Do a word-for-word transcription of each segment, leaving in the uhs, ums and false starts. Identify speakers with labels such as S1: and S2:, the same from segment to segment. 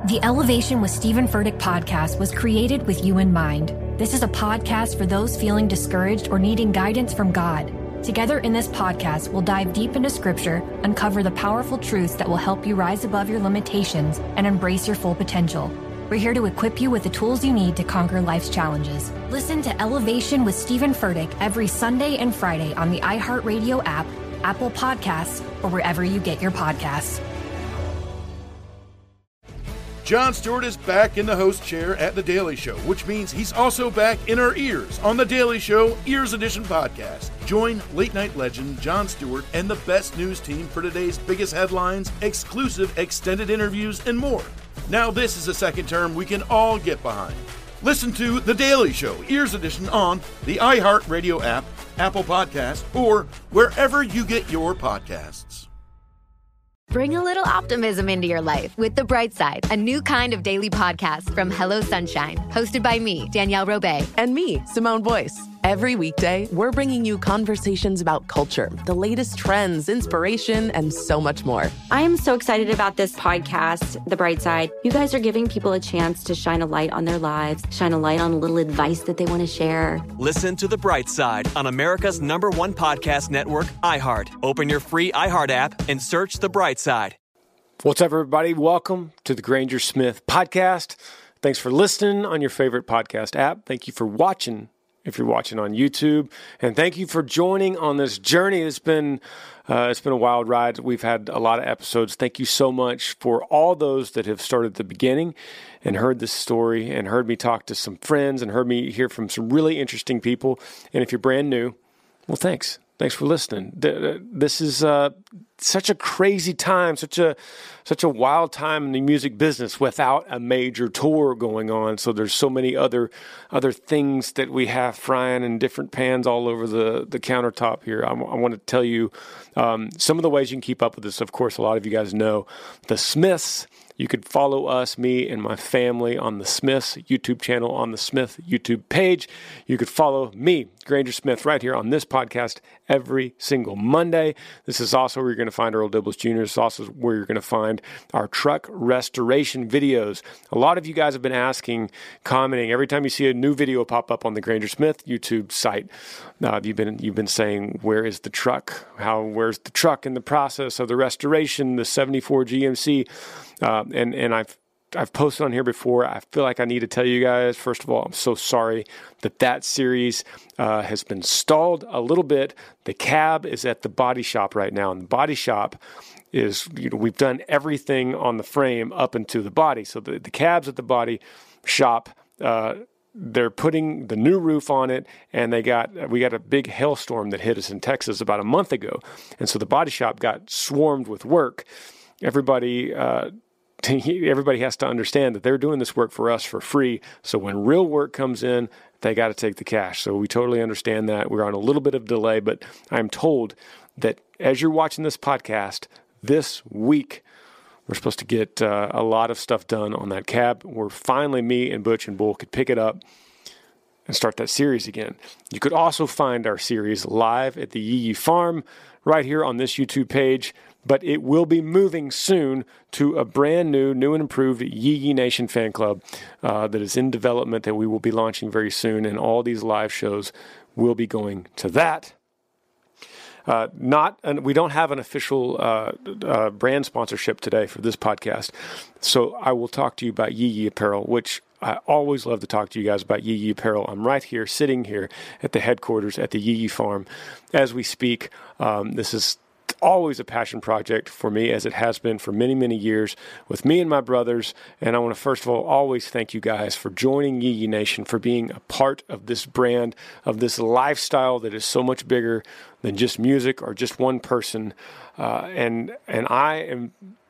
S1: The Elevation with Stephen Furtick podcast was created with you in mind. This is a podcast for those feeling discouraged or needing guidance from God. Together in this podcast, we'll dive deep into Scripture, uncover the powerful truths that will help you rise above your limitations and embrace your full potential. We're here to equip you with the tools you need to conquer life's challenges. Listen to Elevation with Stephen Furtick every Sunday and Friday on the iHeartRadio app, Apple Podcasts, or wherever you get your podcasts.
S2: Jon Stewart is back in the host chair at The Daily Show, which means he's also back in our ears on The Daily Show Ears Edition podcast. Join late-night legend Jon Stewart and the best news team for today's biggest headlines, exclusive extended interviews, and more. Now this is a second term we can all get behind. Listen to The Daily Show Ears Edition on the iHeartRadio app, Apple Podcasts, or wherever you get your podcasts.
S3: Bring a little optimism into your life with The Bright Side, a new kind of daily podcast from Hello Sunshine, hosted by me, Danielle Robay.
S4: And me, Simone Boyce. Every weekday, we're bringing you conversations about culture, the latest trends, inspiration, and so much more.
S5: I am so excited about this podcast, The Bright Side. You guys are giving people a chance to shine a light on their lives, shine a light on a little advice that they want to share.
S6: Listen to The Bright Side on America's number one podcast network, iHeart. Open your free iHeart app and search The Bright Side.
S7: What's up, everybody? Welcome to the Granger Smith podcast. Thanks for listening on your favorite podcast app. Thank you for watching if you're watching on YouTube. And thank you for joining on this journey. It's been uh, it's been a wild ride. We've had a lot of episodes. Thank you so much for all those that have started at the beginning and heard this story and heard me talk to some friends and heard me hear from some really interesting people. And if you're brand new, well, thanks. Thanks for listening. This is uh, such a crazy time, such a such a wild time in the music business without a major tour going on. So there's so many other other things that we have frying in different pans all over the, the countertop here. I, I want to tell you um, some of the ways you can keep up with this. Of course, a lot of you guys know the Smiths. You could follow us, me and my family, on the Smiths YouTube channel, on the Smith YouTube page. You could follow me, Granger Smith, right here on this podcast every single Monday. This is also where you're going to find Earl Dibbles Junior This is also where you're going to find our truck restoration videos. A lot of you guys have been asking, commenting, every time you see a new video pop up on the Granger Smith YouTube site, uh, you've been you've been saying, where is the truck? How where's the truck in the process of the restoration, the seventy-four G M C? Uh, and, and I've I've posted on here before. I feel like I need to tell you guys, first of all, I'm so sorry that that series uh, has been stalled a little bit. The cab is at the body shop right now, and the body shop is, you know, we've done everything on the frame up into the body. So the, the cab's at the body shop. Uh, they're putting the new roof on it, and they got we got a big hailstorm that hit us in Texas about a month ago. And so the body shop got swarmed with work. Everybody... Uh, Everybody has to understand that they're doing this work for us for free. So when real work comes in, they got to take the cash. So we totally understand that. We're on a little bit of delay, but I'm told that as you're watching this podcast this week, we're supposed to get uh, a lot of stuff done on that cab. Where finally me and Butch and Bull could pick it up and start that series again. You could also find our series live at the Yee Yee Farm right here on this YouTube page. But it will be moving soon to a brand new, new and improved Yee Yee Nation fan club uh, that is in development that we will be launching very soon. And all these live shows will be going to that. Uh, not, and we don't have an official uh, uh, brand sponsorship today for this podcast. So I will talk to you about Yee Yee Apparel, which I always love to talk to you guys about Yee Yee Apparel. I'm right here, sitting here at the headquarters at the Yee Yee Farm as we speak. Um, this is always a passion project for me, as it has been for many, many years with me and my brothers. And I want to, first of all, always thank you guys for joining Yee Yee Nation, for being a part of this brand, of this lifestyle that is so much bigger than just music or just one person. Uh, and and I am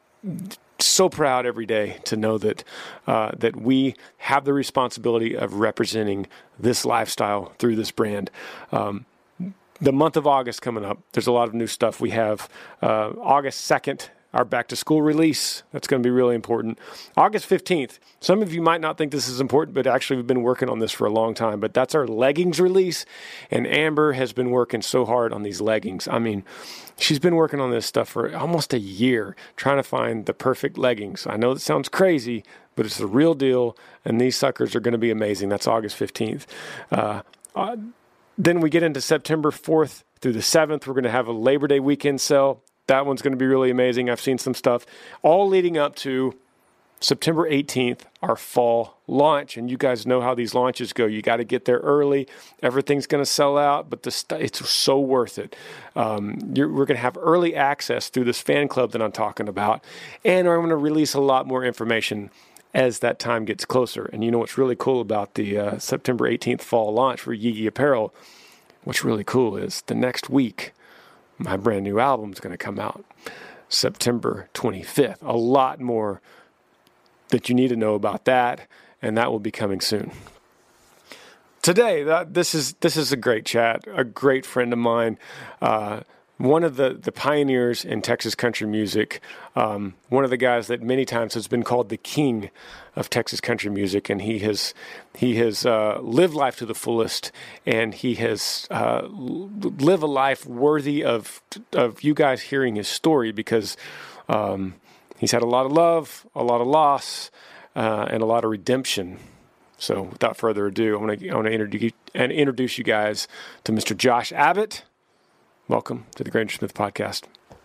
S7: so proud every day to know that uh, that we have the responsibility of representing this lifestyle through this brand. Um, The month of August coming up, there's a lot of new stuff. We have uh, August second, our back-to-school release. That's going to be really important. August fifteenth. Some of you might not think this is important, but actually we've been working on this for a long time. But that's our leggings release, and Amber has been working so hard on these leggings. I mean, she's been working on this stuff for almost a year, trying to find the perfect leggings. I know that sounds crazy, but it's the real deal, and these suckers are going to be amazing. That's August fifteenth. Uh, uh, then we get into September fourth through the seventh. We're going to have a Labor Day weekend sale. That one's going to be really amazing. I've seen some stuff all leading up to September eighteenth, our fall launch. And you guys know how these launches go. You got to get there early. Everything's going to sell out, but the st- it's so worth it. Um, you're, we're going to have early access through this fan club that I'm talking about. And I'm going to release a lot more information as that time gets closer. And you know what's really cool about the uh, September eighteenth fall launch for Yee Yee Apparel? What's really cool is the next week, my brand new album is going to come out September twenty-fifth. A lot more that you need to know about that, and that will be coming soon. Today, that, this is this is a great chat, a great friend of mine, uh, one of the, the pioneers in Texas country music, um, one of the guys that many times has been called the king of Texas country music, and he has he has uh, lived life to the fullest, and he has uh, lived a life worthy of of you guys hearing his story, because um, he's had a lot of love, a lot of loss, uh, and a lot of redemption. So, without further ado, I want to I want to introduce and introduce you guys to Mister Josh Abbott. Welcome to the Granger Smith Podcast.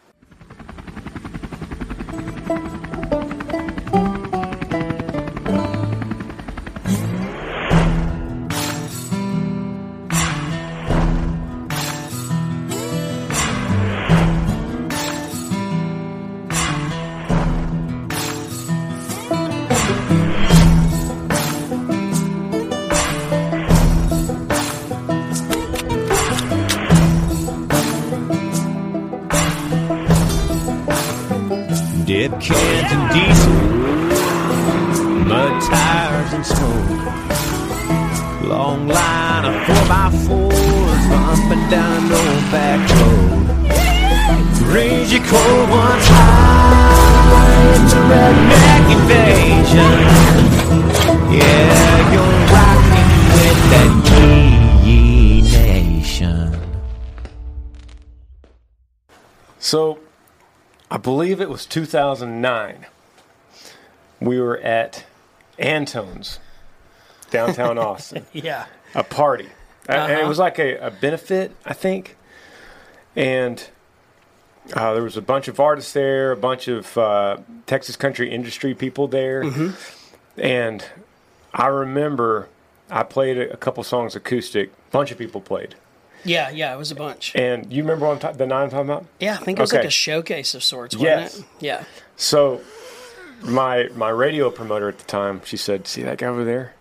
S8: Dead cans and diesel, mud tires and smoke. Long line of four by fours bumping down an old back road. Ranger cold ones high, it's a redneck invasion. Yeah, you're rocking with that Yee Yee Nation.
S7: So, I believe it was two thousand nine. We were at Antone's, downtown Austin.
S9: Yeah.
S7: A party. Uh-huh. And it was like a, a benefit, I think. And uh, there was a bunch of artists there, a bunch of uh, Texas country industry people there. Mm-hmm. And I remember I played a, a couple songs acoustic. A bunch of people played.
S9: Yeah, yeah, it was a bunch.
S7: And you remember what I'm ta- the night I'm talking about?
S9: Yeah, I think it was
S7: okay.
S9: like a showcase of sorts, wasn't
S7: yes.
S9: it? Yeah.
S7: So my my radio promoter at the time, she said, "See that guy over there?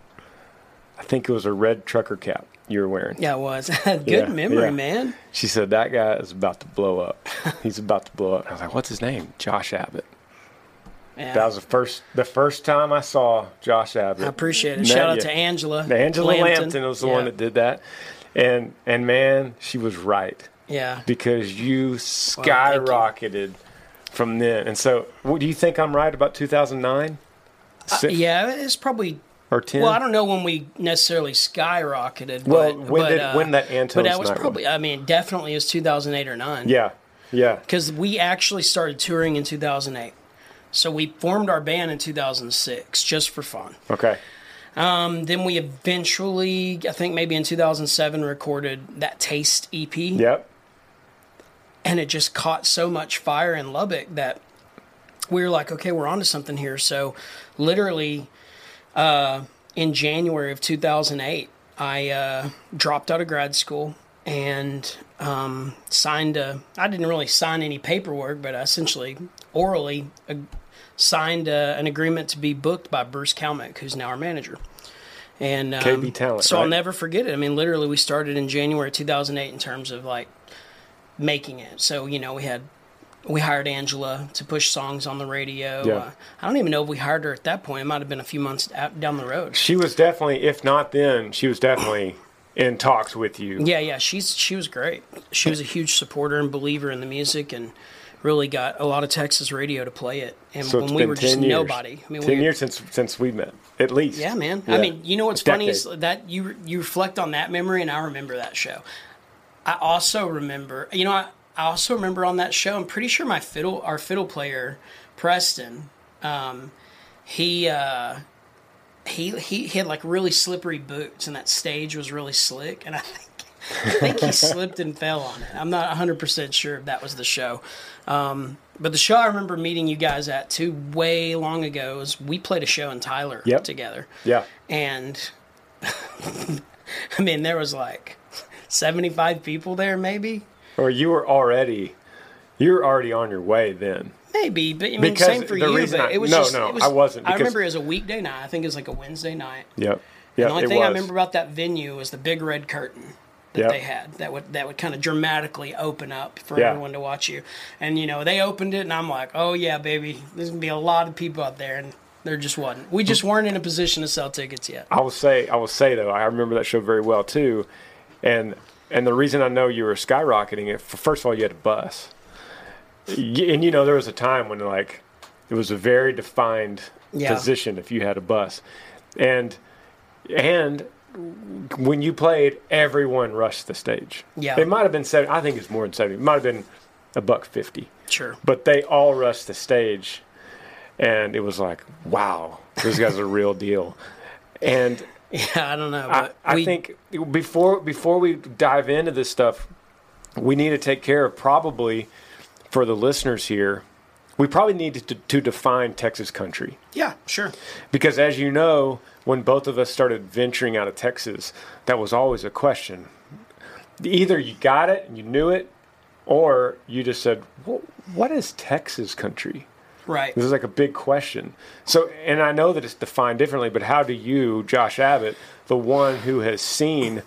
S7: I think it was a red trucker cap you were wearing."
S9: Yeah, it was. Good
S7: yeah,
S9: memory,
S7: yeah.
S9: man.
S7: She said, "That guy is about to blow up. He's about to blow up." I was like, "What's his name?" Josh Abbott. Yeah. That was the first the first time I saw Josh Abbott.
S9: I appreciate it.
S7: Met
S9: Shout out
S7: you.
S9: to Angela.
S7: Angela
S9: Lampton,
S7: Lampton was the
S9: yeah.
S7: one that did that. And and man, she was right.
S9: Yeah.
S7: Because you skyrocketed well, you. from then. And so, what do you think I'm right about two thousand nine?
S9: Uh, yeah, it's probably
S7: or ten.
S9: Well, I don't know when we necessarily skyrocketed.
S7: Well,
S9: but,
S7: when
S9: but,
S7: did
S9: uh,
S7: when that Antone's
S9: But that was
S7: night
S9: probably.
S7: was?
S9: I mean, definitely it was two thousand eight or nine.
S7: Yeah, yeah.
S9: Because we actually started touring in two thousand eight. So we formed our band in two thousand six just for fun.
S7: Okay.
S9: Um, then we eventually, I think maybe in two thousand seven, recorded that Taste E P.
S7: Yep.
S9: And it just caught so much fire in Lubbock that we were like, okay, we're onto something here. So literally uh, in January of two thousand eight, I uh, dropped out of grad school and um, signed a, I didn't really sign any paperwork, but I essentially orally uh, signed uh, an agreement to be booked by Bruce Kalmick, who's now our manager. And um,
S7: K B Talent,
S9: so
S7: right?
S9: I'll never forget it. I mean, literally we started in January two thousand eight in terms of like making it. So, you know, we had, we hired Angela to push songs on the radio.
S7: Yeah.
S9: Uh, I don't even know if we hired her at that point. It might have been a few months out, down the road.
S7: She was definitely, if not then, she was definitely in talks with you.
S9: Yeah, yeah. She's she was great. She was a huge supporter and believer in the music and really got a lot of Texas radio to play it. And
S7: So
S9: when
S7: it's
S9: we
S7: been
S9: were just
S7: ten years.
S9: nobody. I mean,
S7: ten
S9: we,
S7: years since since we met, at least.
S9: Yeah, man.
S7: Yeah.
S9: I mean, you know what's
S7: A
S9: funny is
S7: decade.
S9: that you you reflect on that memory, and I remember that show. I also remember, you know, I, I also remember on that show. I'm pretty sure my fiddle, our fiddle player, Preston, um, he uh, he he he had like really slippery boots, and that stage was really slick, and I think. I think he slipped and fell on it. I'm not one hundred percent sure if that was the show. Um, but the show I remember meeting you guys at, too, way long ago, is we played a show in Tyler
S7: Yep.
S9: together.
S7: Yeah.
S9: And, I mean, there was like seventy-five people there, maybe.
S7: Or you were already, you were already on your way then.
S9: Maybe, but I mean,
S7: Because
S9: same for
S7: the
S9: you.
S7: reason
S9: But
S7: I-
S9: it was
S7: no,
S9: just,
S7: no,
S9: it was,
S7: I wasn't,
S9: I
S7: because-
S9: remember it was a weekday night. I think it was like a Wednesday night.
S7: Yep. Yeah,
S9: the only
S7: it
S9: thing
S7: was.
S9: I remember about that venue was the big red curtain that
S7: Yep.
S9: they had that would that would kind of dramatically open up for
S7: Yeah.
S9: everyone to watch you. And you know, they opened it, and I'm like, oh yeah, baby, there's gonna be a lot of people out there, and there just wasn't. We just weren't in a position to sell tickets yet.
S7: I will say, I will say though, I remember that show very well too, and and the reason I know you were skyrocketing it, first of all, you had a bus, Y- and you know there was a time when like it was a very defined
S9: Yeah.
S7: position if you had a bus, and and when you played, everyone rushed the stage.
S9: Yeah.
S7: It might have been seventy. I think it's more than seventy. It might have been a buck fifty.
S9: Sure.
S7: But they all rushed the stage, and it was like, wow, this guy's a real deal. And
S9: Yeah, I don't know.
S7: I,
S9: But
S7: I
S9: we,
S7: think before before we dive into this stuff, we need to take care of probably for the listeners here. We probably need to, to define Texas country.
S9: yeah, sure.
S7: Because as you know, when both of us started venturing out of Texas, that was always a question. Either you got it and you knew it, or you just said, well, what is Texas country?
S9: Right.
S7: This is like a big question. So, and I know that it's defined differently, but how do you, Josh Abbott, the one who has seen,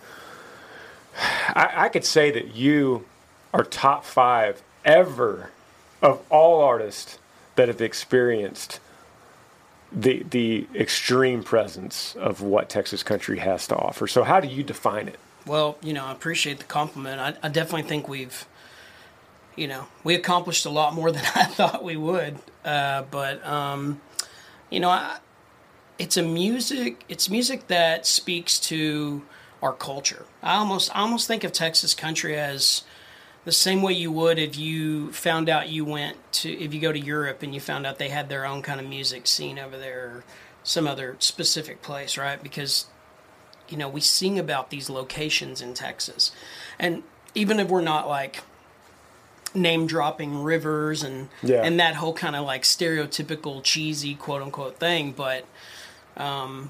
S7: I, I could say that you are top five ever of all artists that have experienced the the extreme presence of what Texas country has to offer. So how do you define it?
S9: Well, you know, I appreciate the compliment. I, I definitely think we've, you know, we accomplished a lot more than I thought we would. Uh, but, um, you know, I, it's a music. It's music that speaks to our culture. I almost, I almost think of Texas country as the same way you would if you found out you went to, if you go to Europe and you found out they had their own kind of music scene over there, or some other specific place, right? Because, you know, we sing about these locations in Texas. And even if we're not like name dropping rivers and
S7: Yeah.
S9: and that whole kind of like stereotypical cheesy quote unquote thing, but um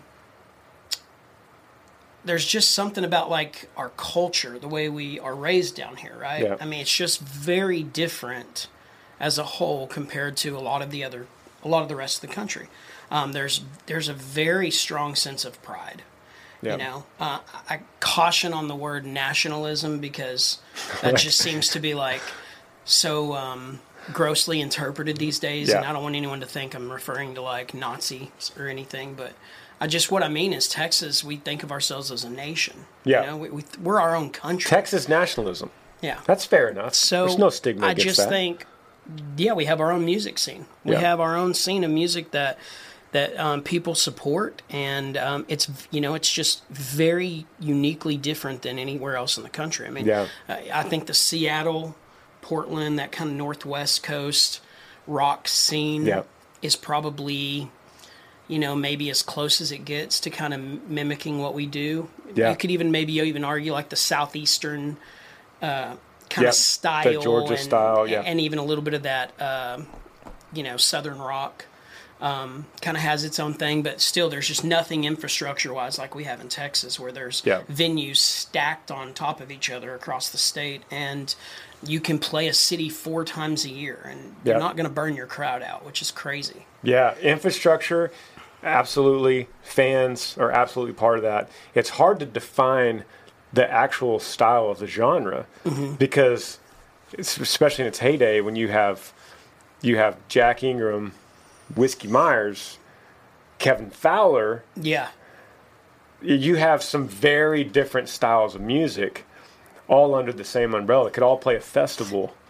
S9: there's just something about like our culture, the way we are raised down here, right?
S7: Yeah.
S9: I mean, it's just very different as a whole compared to a lot of the other, a lot of the rest of the country. Um, there's there's a very strong sense of pride.
S7: Yeah.
S9: You know, uh, I caution on the word nationalism because that just seems to be like so um, grossly interpreted these days,
S7: Yeah.
S9: and I don't want anyone to think I'm referring to like Nazis or anything, but I just what I mean is Texas. We think of ourselves as a nation.
S7: Yeah.
S9: You know, we, we we're our own country.
S7: Texas nationalism.
S9: Yeah.
S7: That's fair enough.
S9: So
S7: there's no stigma
S9: I
S7: against
S9: just
S7: that.
S9: think, yeah, we have our own music scene. We
S7: Yeah.
S9: have our own scene of music that that um, people support, and um, it's you know it's just very uniquely different than anywhere else in the country. I mean,
S7: Yeah.
S9: I, I think the Seattle, Portland, that kind of northwest coast rock scene
S7: Yeah.
S9: is probably, you know, maybe as close as it gets to kind of mimicking what we do.
S7: Yeah.
S9: You could even maybe even argue like the southeastern uh, kind
S7: Yep.
S9: of style,
S7: The Georgia
S9: and,
S7: style, yeah.
S9: and even a little bit of that, um, you know, southern rock. Um, kind of has its own thing, but still there's just nothing infrastructure-wise like we have in Texas, where there's
S7: Yeah.
S9: venues stacked on top of each other across the state, and you can play a city four times a year, and you're
S7: Yeah.
S9: not going to burn your crowd out, which is crazy.
S7: Yeah, infrastructure, absolutely. Fans are absolutely part of that. It's hard to define the actual style of the genre
S9: Mm-hmm.
S7: because, it's, especially in its heyday, when you have you have Jack Ingram, Whiskey Myers, Kevin Fowler,
S9: Yeah.
S7: you have some very different styles of music all under the same umbrella. It could all play a festival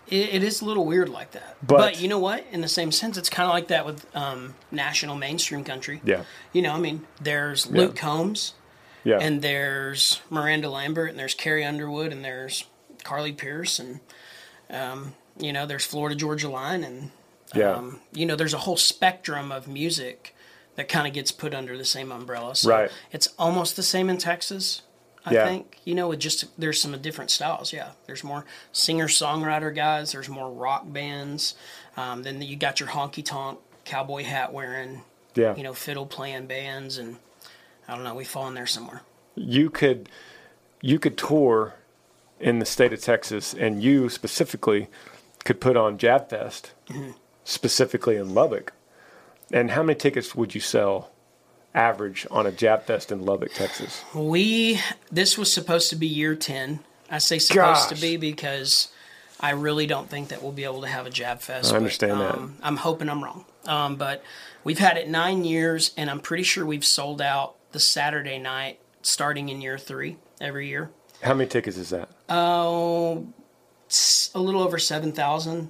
S9: It, it is a little weird like that.
S7: But,
S9: but you know what? In the same sense, it's kind of like that with um, national mainstream country.
S7: Yeah.
S9: You know, I mean, there's Luke
S7: yeah.
S9: Combs,
S7: yeah.
S9: and there's Miranda Lambert, and there's Carrie Underwood, and there's Carly Pearce, and, um, you know, there's Florida Georgia Line, and,
S7: yeah.
S9: um, you know, there's a whole spectrum of music that kind of gets put under the same umbrella. So
S7: right.
S9: it's almost the same in Texas. I
S7: yeah.
S9: think, you know, it just, there's some different styles. Yeah. There's more singer-songwriter guys. There's more rock bands. Um, then you got your honky-tonk cowboy hat wearing,
S7: yeah.
S9: you know, fiddle playing bands. And I don't know, we fall in there somewhere.
S7: You could, you could tour in the state of Texas, and you specifically could put on Jab Fest, mm-hmm. specifically in Lubbock. And how many tickets would you sell average on a Jab Fest in Lubbock, Texas?
S9: We, this was supposed to be year ten. I say supposed
S7: Gosh.
S9: to be because I really don't think that we'll be able to have a Jab Fest.
S7: I understand
S9: but, um,
S7: that.
S9: I'm hoping I'm wrong. Um, but we've had it nine years, and I'm pretty sure we've sold out the Saturday night starting in year three every year.
S7: How many tickets is that?
S9: Oh, uh, a little over seven thousand.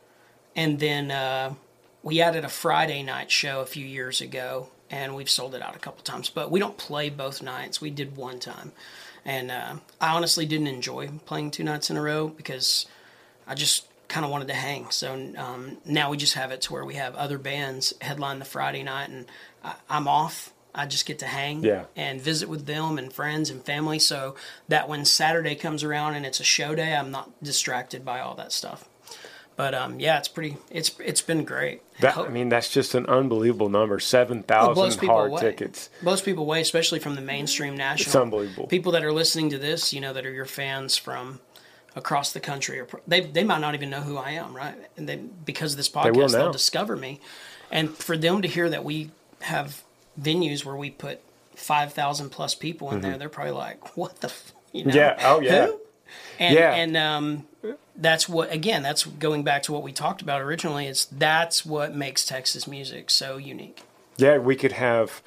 S9: And then uh, we added a Friday night show a few years ago, and we've sold it out a couple times. But we don't play both nights. We did one time. And uh, I honestly didn't enjoy playing two nights in a row because I just kind of wanted to hang. So um, now we just have it to where we have other bands headline the Friday night, and I, I'm off. I just get to hang
S7: yeah.
S9: and visit with them and friends and family, so that when Saturday comes around and it's a show day, I'm not distracted by all that stuff. But um, yeah, it's pretty. It's it's been great.
S7: That, I mean, that's just an unbelievable number. Seven thousand hard
S9: away.
S7: tickets.
S9: Blows people away, especially from the mainstream national.
S7: It's unbelievable.
S9: People that are listening to this, you know, that are your fans from across the country, or they they might not even know who I am, right? And they because of this podcast,
S7: they will
S9: they'll
S7: now.
S9: discover me. And for them to hear that we have venues where we put five thousand plus people in mm-hmm. there, they're probably like, "What the?" F-? You know?
S7: Yeah. Oh yeah.
S9: Who? And,
S7: yeah.
S9: And um, that's what, again, that's going back to what we talked about originally. It's that's what makes Texas music so unique.
S7: Yeah, we could have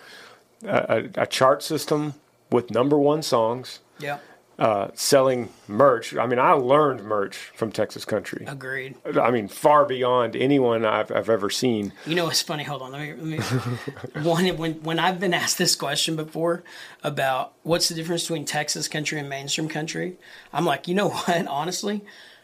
S7: a, a, a chart system with number one songs.
S9: Yeah.
S7: Uh, selling merch. I mean, I learned merch from Texas Country.
S9: Agreed.
S7: I mean, far beyond anyone I've, I've ever seen.
S9: You know, it's funny. Hold on. Let me, let me one, when, when I've been asked this question before about what's the difference between Texas Country and mainstream country, I'm like, you know what? Honestly,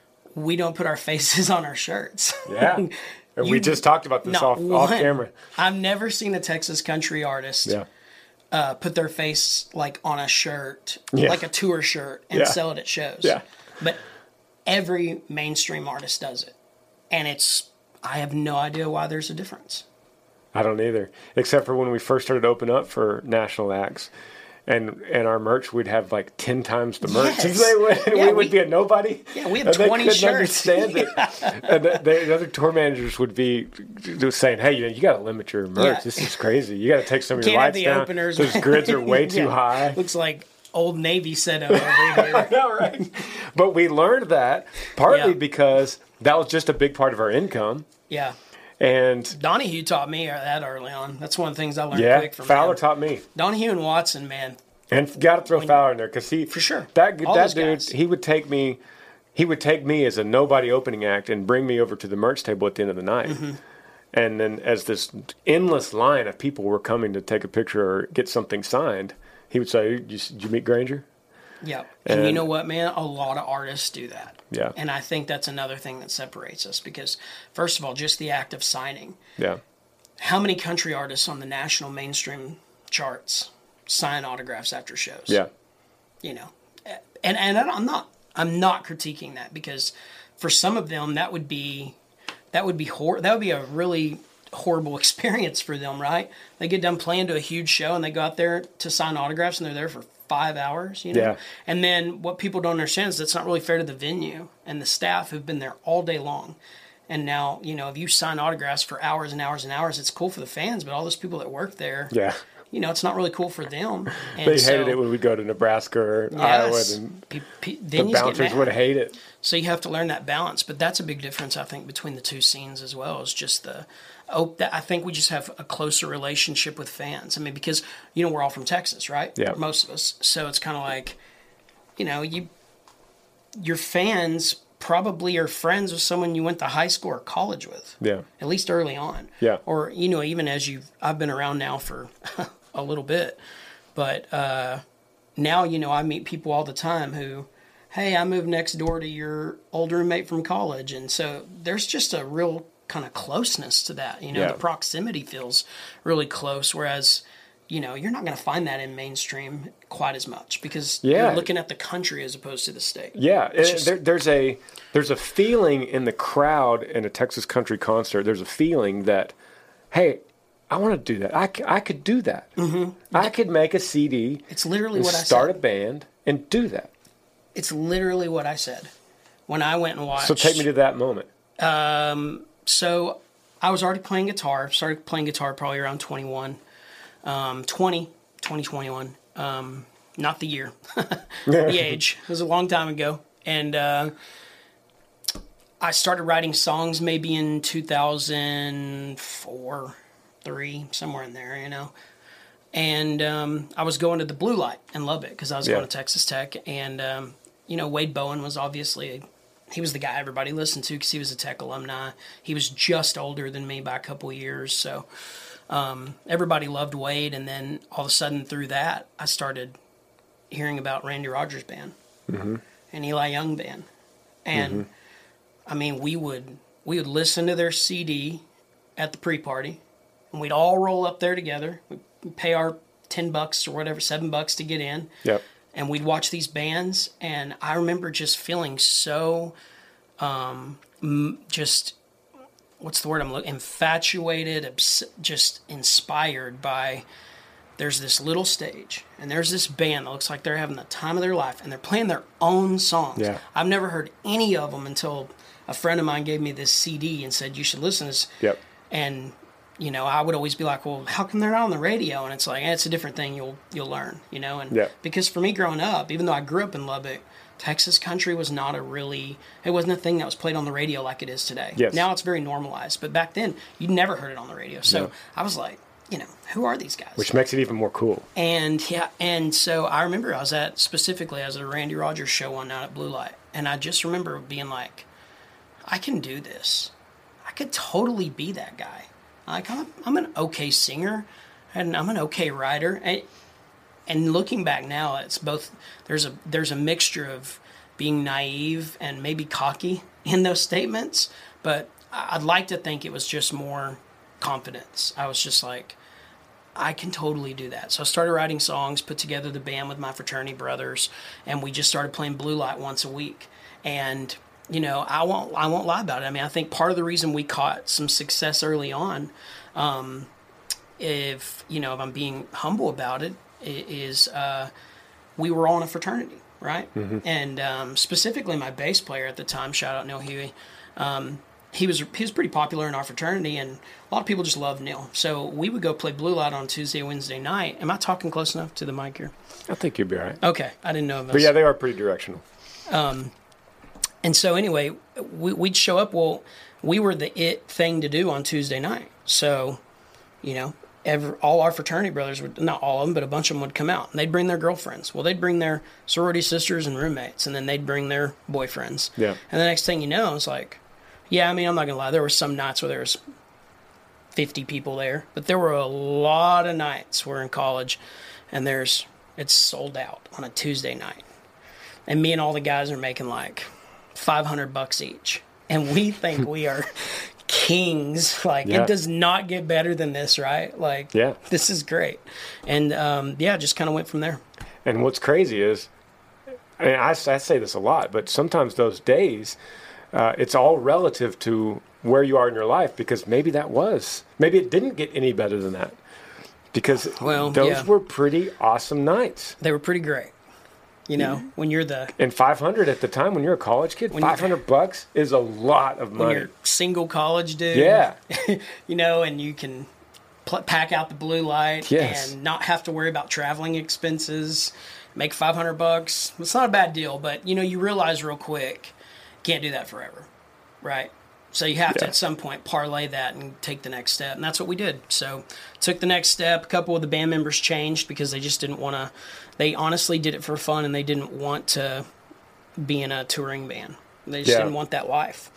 S9: we don't put our faces on our shirts.
S7: Yeah. And you, we just talked about this off, off camera.
S9: I've never seen a Texas Country artist
S7: yeah.
S9: Uh, put their face like on a shirt,
S7: yeah.
S9: like a tour shirt, and
S7: yeah.
S9: sell it at shows.
S7: Yeah.
S9: But every mainstream artist does it. And it's, I have no idea why there's a difference.
S7: I don't either. Except for when we first started to open up for national acts. And and our merch, we'd have like ten times the merch.
S9: Yes.
S7: They would,
S9: yeah,
S7: we would
S9: we,
S7: be a nobody.
S9: Yeah, we have
S7: and
S9: twenty
S7: they
S9: shirts.
S7: Understand it. And the, the other tour managers would be just saying, "Hey, you, know, you got to limit your merch. Yeah. This is crazy. You got to take some of your
S9: Can't
S7: lights
S9: have the
S7: down.
S9: Openers.
S7: Those grids are way too
S9: yeah.
S7: high.
S9: Looks like Old Navy setup over here."
S7: I know, right? But we learned that partly
S9: yeah.
S7: because that was just a big part of our income.
S9: Yeah.
S7: And
S9: Donahue taught me that early on. That's one of the things I learned
S7: yeah,
S9: quick from
S7: Fowler
S9: him.
S7: taught me.
S9: Donahue and Watson, man.
S7: And got to throw
S9: when,
S7: Fowler in there because he
S9: for sure
S7: that
S9: All
S7: that dude
S9: guys.
S7: he would take me he would take me as a nobody opening act and bring me over to the merch table at the end of the night. Mm-hmm. And then as this endless line of people were coming to take a picture or get something signed, he would say, "Did you, did you meet Granger?"
S9: Yeah. And, and you know what, man? A lot of artists do that.
S7: Yeah.
S9: And I think that's another thing that separates us because, first of all, just the act of signing.
S7: Yeah.
S9: How many country artists on the national mainstream charts sign autographs after shows?
S7: Yeah.
S9: You know, and and I'm not I'm not critiquing that because for some of them that would be that would be hor- that would be a really horrible experience for them, right? They get done playing to a huge show and they go out there to sign autographs and they're there for five hours, you know?
S7: Yeah.
S9: And then what people don't understand is that's not really fair to the venue and the staff who've been there all day long. And now, you know, if you sign autographs for hours and hours and hours, it's cool for the fans, but all those people that work there,
S7: yeah.
S9: you know, it's not really cool for them. And
S7: they hated
S9: so,
S7: it when we go to Nebraska or
S9: yes,
S7: Iowa. And
S9: pe- pe-
S7: the bouncers would hate it.
S9: So you have to learn that balance. But that's a big difference, I think, between the two scenes as well. Is just the oh, that I think we just have a closer relationship with fans. I mean, because, you know, we're all from Texas, right?
S7: Yeah.
S9: Most of us. So it's kind of like, you know, you your fans probably are friends with someone you went to high school or college with.
S7: Yeah.
S9: At least early on.
S7: Yeah.
S9: Or, you know, even as you've, I've been around now for a little bit, but uh, now, you know, I meet people all the time who, hey, I moved next door to your old roommate from college. And so there's just a real kind of closeness to that. You know,
S7: Yeah.
S9: the proximity feels really close, whereas, you know, you're not going to find that in mainstream quite as much because
S7: Yeah.
S9: you're looking at the country as opposed to the state.
S7: Yeah,
S9: It's
S7: and
S9: just-
S7: there, there's a there's a feeling in the crowd in a Texas country concert. There's a feeling that, hey, I want to do that. I, c- I could do that. Mm-hmm. I could make a C D.
S9: It's literally
S7: and
S9: what I
S7: start
S9: said.
S7: a band and do that.
S9: It's literally what I said when I went and watched.
S7: So take me to that moment.
S9: Um, so I was already playing guitar. Started playing guitar probably around twenty-one, um, twenty, twenty, twenty-one. Um, not the year, the age. It was a long time ago. And uh, I started writing songs maybe in two thousand four, three, somewhere in there, you know. And um, I was going to the Blue Light in Lubbock because I was
S7: Yeah.
S9: going to Texas Tech. And, um, you know, Wade Bowen was obviously, he was the guy everybody listened to because he was a Tech alumni. He was just older than me by a couple of years. So um, everybody loved Wade. And then all of a sudden through that, I started hearing about Randy Rogers Band
S7: Mm-hmm.
S9: and Eli Young Band. And,
S7: Mhm.
S9: I mean, we would we would listen to their C D at the pre-party. And we'd all roll up there together. We'd pay our ten bucks or whatever, seven bucks to get in.
S7: Yep.
S9: And we'd watch these bands. And I remember just feeling so, um, m- just, what's the word I'm looking, infatuated, obs- just inspired by, there's this little stage. And there's this band that looks like they're having the time of their life. And they're playing their own songs.
S7: Yeah.
S9: I've never heard any of them until a friend of mine gave me this C D and said, you should listen to this.
S7: Yep.
S9: And, you know, I would always be like, well, how come they're not on the radio? And it's like, eh, it's a different thing you'll you'll learn, you know? And
S7: Yeah.
S9: because for me growing up, even though I grew up in Lubbock, Texas country was not a really, it wasn't a thing that was played on the radio like it is today.
S7: Yes.
S9: Now it's very normalized. But back then, you never heard it on the radio. So
S7: No.
S9: I was like, you know, who are these guys?
S7: Which makes it even more cool.
S9: And yeah, and so I remember I was at, specifically, I was at a Randy Rogers show one night at Blue Light. And I just remember being like, I can do this. I could totally be that guy. Like, I'm, I'm an okay singer, and I'm an okay writer. And, and looking back now, it's both, there's a there's a mixture of being naive and maybe cocky in those statements, but I'd like to think it was just more confidence. I was just like, I can totally do that. So I started writing songs, put together the band with my fraternity brothers, and we just started playing Blue Light once a week. And you know, I won't I won't lie about it. I mean, I think part of the reason we caught some success early on, um, if you know, if I'm being humble about it, i- is uh, we were all in a fraternity, right?
S7: Mm-hmm.
S9: And um, specifically, my bass player at the time, shout out Neil Huey. Um, he was he was pretty popular in our fraternity, and a lot of people just loved Neil. So we would go play Blue Light on Tuesday, Wednesday night. Am I talking close enough to the mic here?
S7: I think you'll be all right.
S9: Okay, I didn't know if I
S7: But
S9: was-
S7: yeah, they are pretty directional.
S9: Um, and so anyway, we, we'd show up. Well, we were the it thing to do on Tuesday night. So, you know, every, all our fraternity brothers would, not all of them, but a bunch of them would come out. And they'd bring their girlfriends. Well, they'd bring their sorority sisters and roommates, and then they'd bring their boyfriends.
S7: Yeah.
S9: And the next thing you know, it's like, yeah, I mean, I'm not going to lie. There were some nights where there was fifty people there, but there were a lot of nights we're in college, and there's it's sold out on a Tuesday night. And me and all the guys are making like five hundred bucks each. And we think we are kings. Like,
S7: Yeah.
S9: it does not get better than this, right? Like,
S7: Yeah.
S9: this is great. And, um, yeah, just kind of went from there.
S7: And what's crazy is, I mean, I, I say this a lot, but sometimes those days, uh, it's all relative to where you are in your life, because maybe that was, maybe it didn't get any better than that, because
S9: Well,
S7: those
S9: yeah.
S7: were pretty awesome nights.
S9: They were pretty great. You know, when you're the
S7: And five hundred at the time, when you're a college kid,
S9: When you-
S7: five hundred bucks is a lot of
S9: when
S7: money.
S9: you're single college dude.
S7: Yeah.
S9: You know, and you can pl- pack out the Blue Light
S7: Yes.
S9: and not have to worry about traveling expenses. Make five hundred bucks. It's not a bad deal, but you know, you realize real quick, can't do that forever, right? So you have to
S7: Yeah.
S9: at some point parlay that and take the next step, and that's what we did. So took the next step. A couple of the band members changed because they just didn't want to. They honestly did it for fun, and they didn't want to be in a touring band. They just
S7: Yeah.
S9: didn't want that life.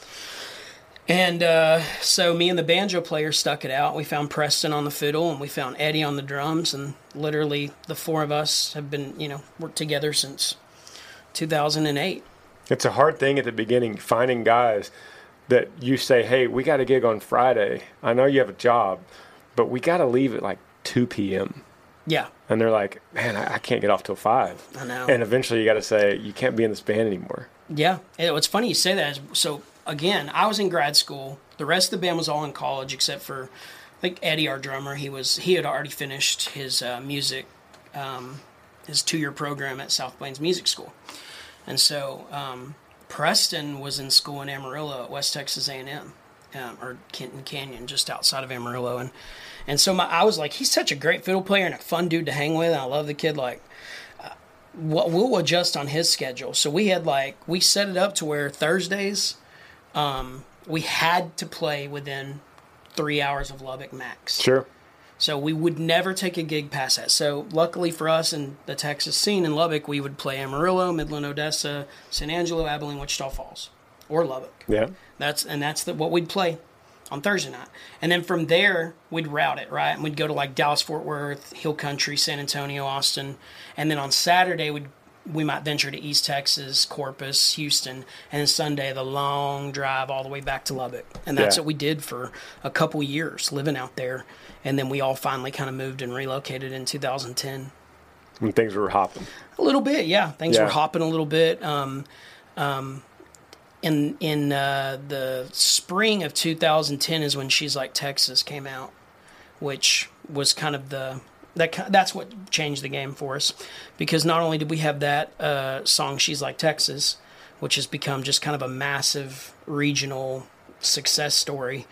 S9: And uh, so me and the banjo player stuck it out. We found Preston on the fiddle, and we found Eddie on the drums, and literally the four of us have been, you know, worked together since two thousand eight.
S7: It's a hard thing at the beginning, finding guys that you say, hey, we got a gig on Friday. I know you have a job, but we got to leave at like two p.m.
S9: Yeah.
S7: And they're like, man, I, I can't get off till five.
S9: I know.
S7: And eventually you got to say, you can't be in this band anymore.
S9: Yeah. And what's funny you say that is, so again, I was in grad school. The rest of the band was all in college except for, like, Eddie, our drummer. He was he had already finished his uh, music, um, his two-year program at South Plains Music School. And so um, Preston was in school in Amarillo at West Texas A and M, um, or Kenton Canyon, just outside of Amarillo. And and so my, I was like, he's such a great fiddle player and a fun dude to hang with. And I love the kid. Like, uh, we'll adjust on his schedule. So we had like, we set it up to where Thursdays, um, we had to play within three hours of Lubbock max.
S7: Sure.
S9: So we would never take a gig past that. So luckily for us in the Texas scene in Lubbock, we would play Amarillo, Midland, Odessa, San Angelo, Abilene, Wichita Falls, or Lubbock.
S7: Yeah.
S9: That's and that's the, what we'd play on Thursday night. And then from there, we'd route it, right? And we'd go to like Dallas, Fort Worth, Hill Country, San Antonio, Austin. And then on Saturday, we'd we might venture to East Texas, Corpus, Houston, and then Sunday, the long drive all the way back to Lubbock. And that's
S7: Yeah.
S9: what we did for a couple years, living out there. And then we all finally kind of moved and relocated in two thousand ten.
S7: When things were hopping.
S9: A little bit, yeah. Things
S7: Yeah.
S9: were hopping a little bit. Um, um, in in uh, the spring of two thousand ten is when She's Like Texas came out, which was kind of the that that's what changed the game for us, because not only did we have that uh, song She's Like Texas, which has become just kind of a massive regional success story.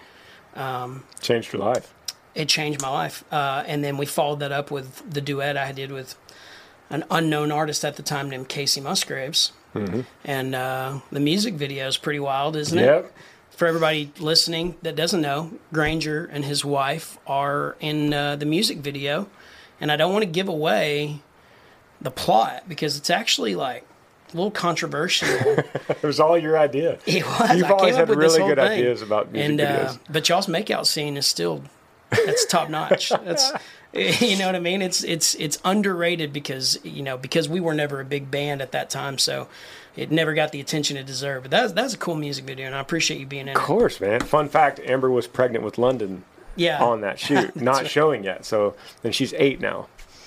S9: Um,
S7: Changed your life.
S9: It changed my life, uh, and then we followed that up with the duet I did with an unknown artist at the time named Casey Musgraves.
S7: Mm-hmm.
S9: And uh, the music video is pretty wild, isn't it?
S7: Yep.
S9: For everybody listening that doesn't know, Granger and his wife are in uh, the music video. And I don't want to give away the plot because it's actually like a little controversial.
S7: It was all your idea.
S9: It was.
S7: You've
S9: I came
S7: always
S9: up
S7: had
S9: with
S7: really
S9: this whole
S7: good
S9: thing.
S7: ideas about music
S9: and,
S7: videos.
S9: Uh, but y'all's makeout scene is still, that's top notch. That's, you know what I mean? It's it's it's underrated because, you know, because we were never a big band at that time, so it never got the attention it deserved. But that's that's a cool music video, and I appreciate you being in it.
S7: Of course, man. Fun fact, Amber was pregnant with London
S9: Yeah.
S7: on that shoot, not
S9: right.
S7: showing yet. So then she's eight now.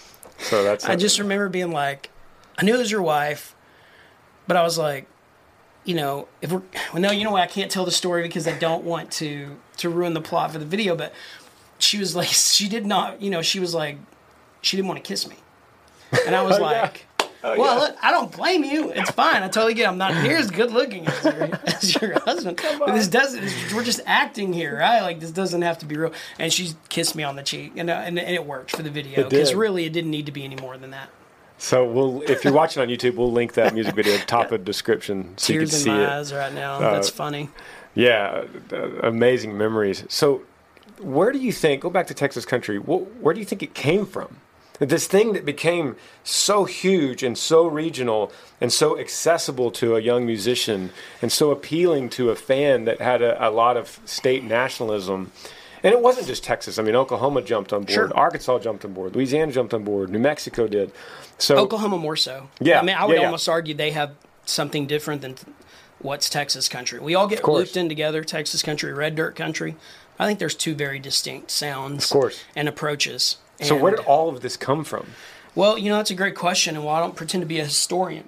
S7: So that's
S9: I just remember being like, I knew it was your wife, but I was like, you know, if we're well, no, you know what? I can't tell the story because I don't want to to ruin the plot for the video. But she was like, she did not, you know, she was like, she didn't want to kiss me, and I was
S7: Oh, yeah.
S9: like,
S7: Oh,
S9: well,
S7: yeah.
S9: look, I don't blame you. It's fine. I totally get it. I'm not near as good looking as your, as your husband. But this doesn't, this, we're just acting here, right? Like, this doesn't have to be real. And she kissed me on the cheek, and, uh, and, and it worked for the video.
S7: It
S9: Because
S7: did.
S9: really, it didn't need to be any more than that.
S7: So we'll, if you're watching on YouTube, we'll link that music video at the top of the description so you can
S9: Tears in
S7: see
S9: my
S7: it.
S9: eyes right now.
S7: Uh,
S9: That's funny.
S7: Yeah, uh, amazing memories. So where do you think, go back to Texas Country, wh- where do you think it came from? This thing that became so huge and so regional and so accessible to a young musician and so appealing to a fan that had a, a lot of state nationalism. And it wasn't just Texas. I mean, Oklahoma jumped on board.
S9: Sure.
S7: Arkansas jumped on board. Louisiana jumped on board. New Mexico did. So
S9: Oklahoma more so.
S7: Yeah,
S9: I mean, I would
S7: yeah, yeah.
S9: almost argue they have something different than what's Texas Country. We all get
S7: course.
S9: looped in together, Texas Country, Red Dirt Country. I think there's two very distinct sounds
S7: Of course.
S9: and approaches.
S7: So where
S9: And-
S7: did all of this come from?
S9: Well, you know, that's a great question, and while I don't pretend to be a historian,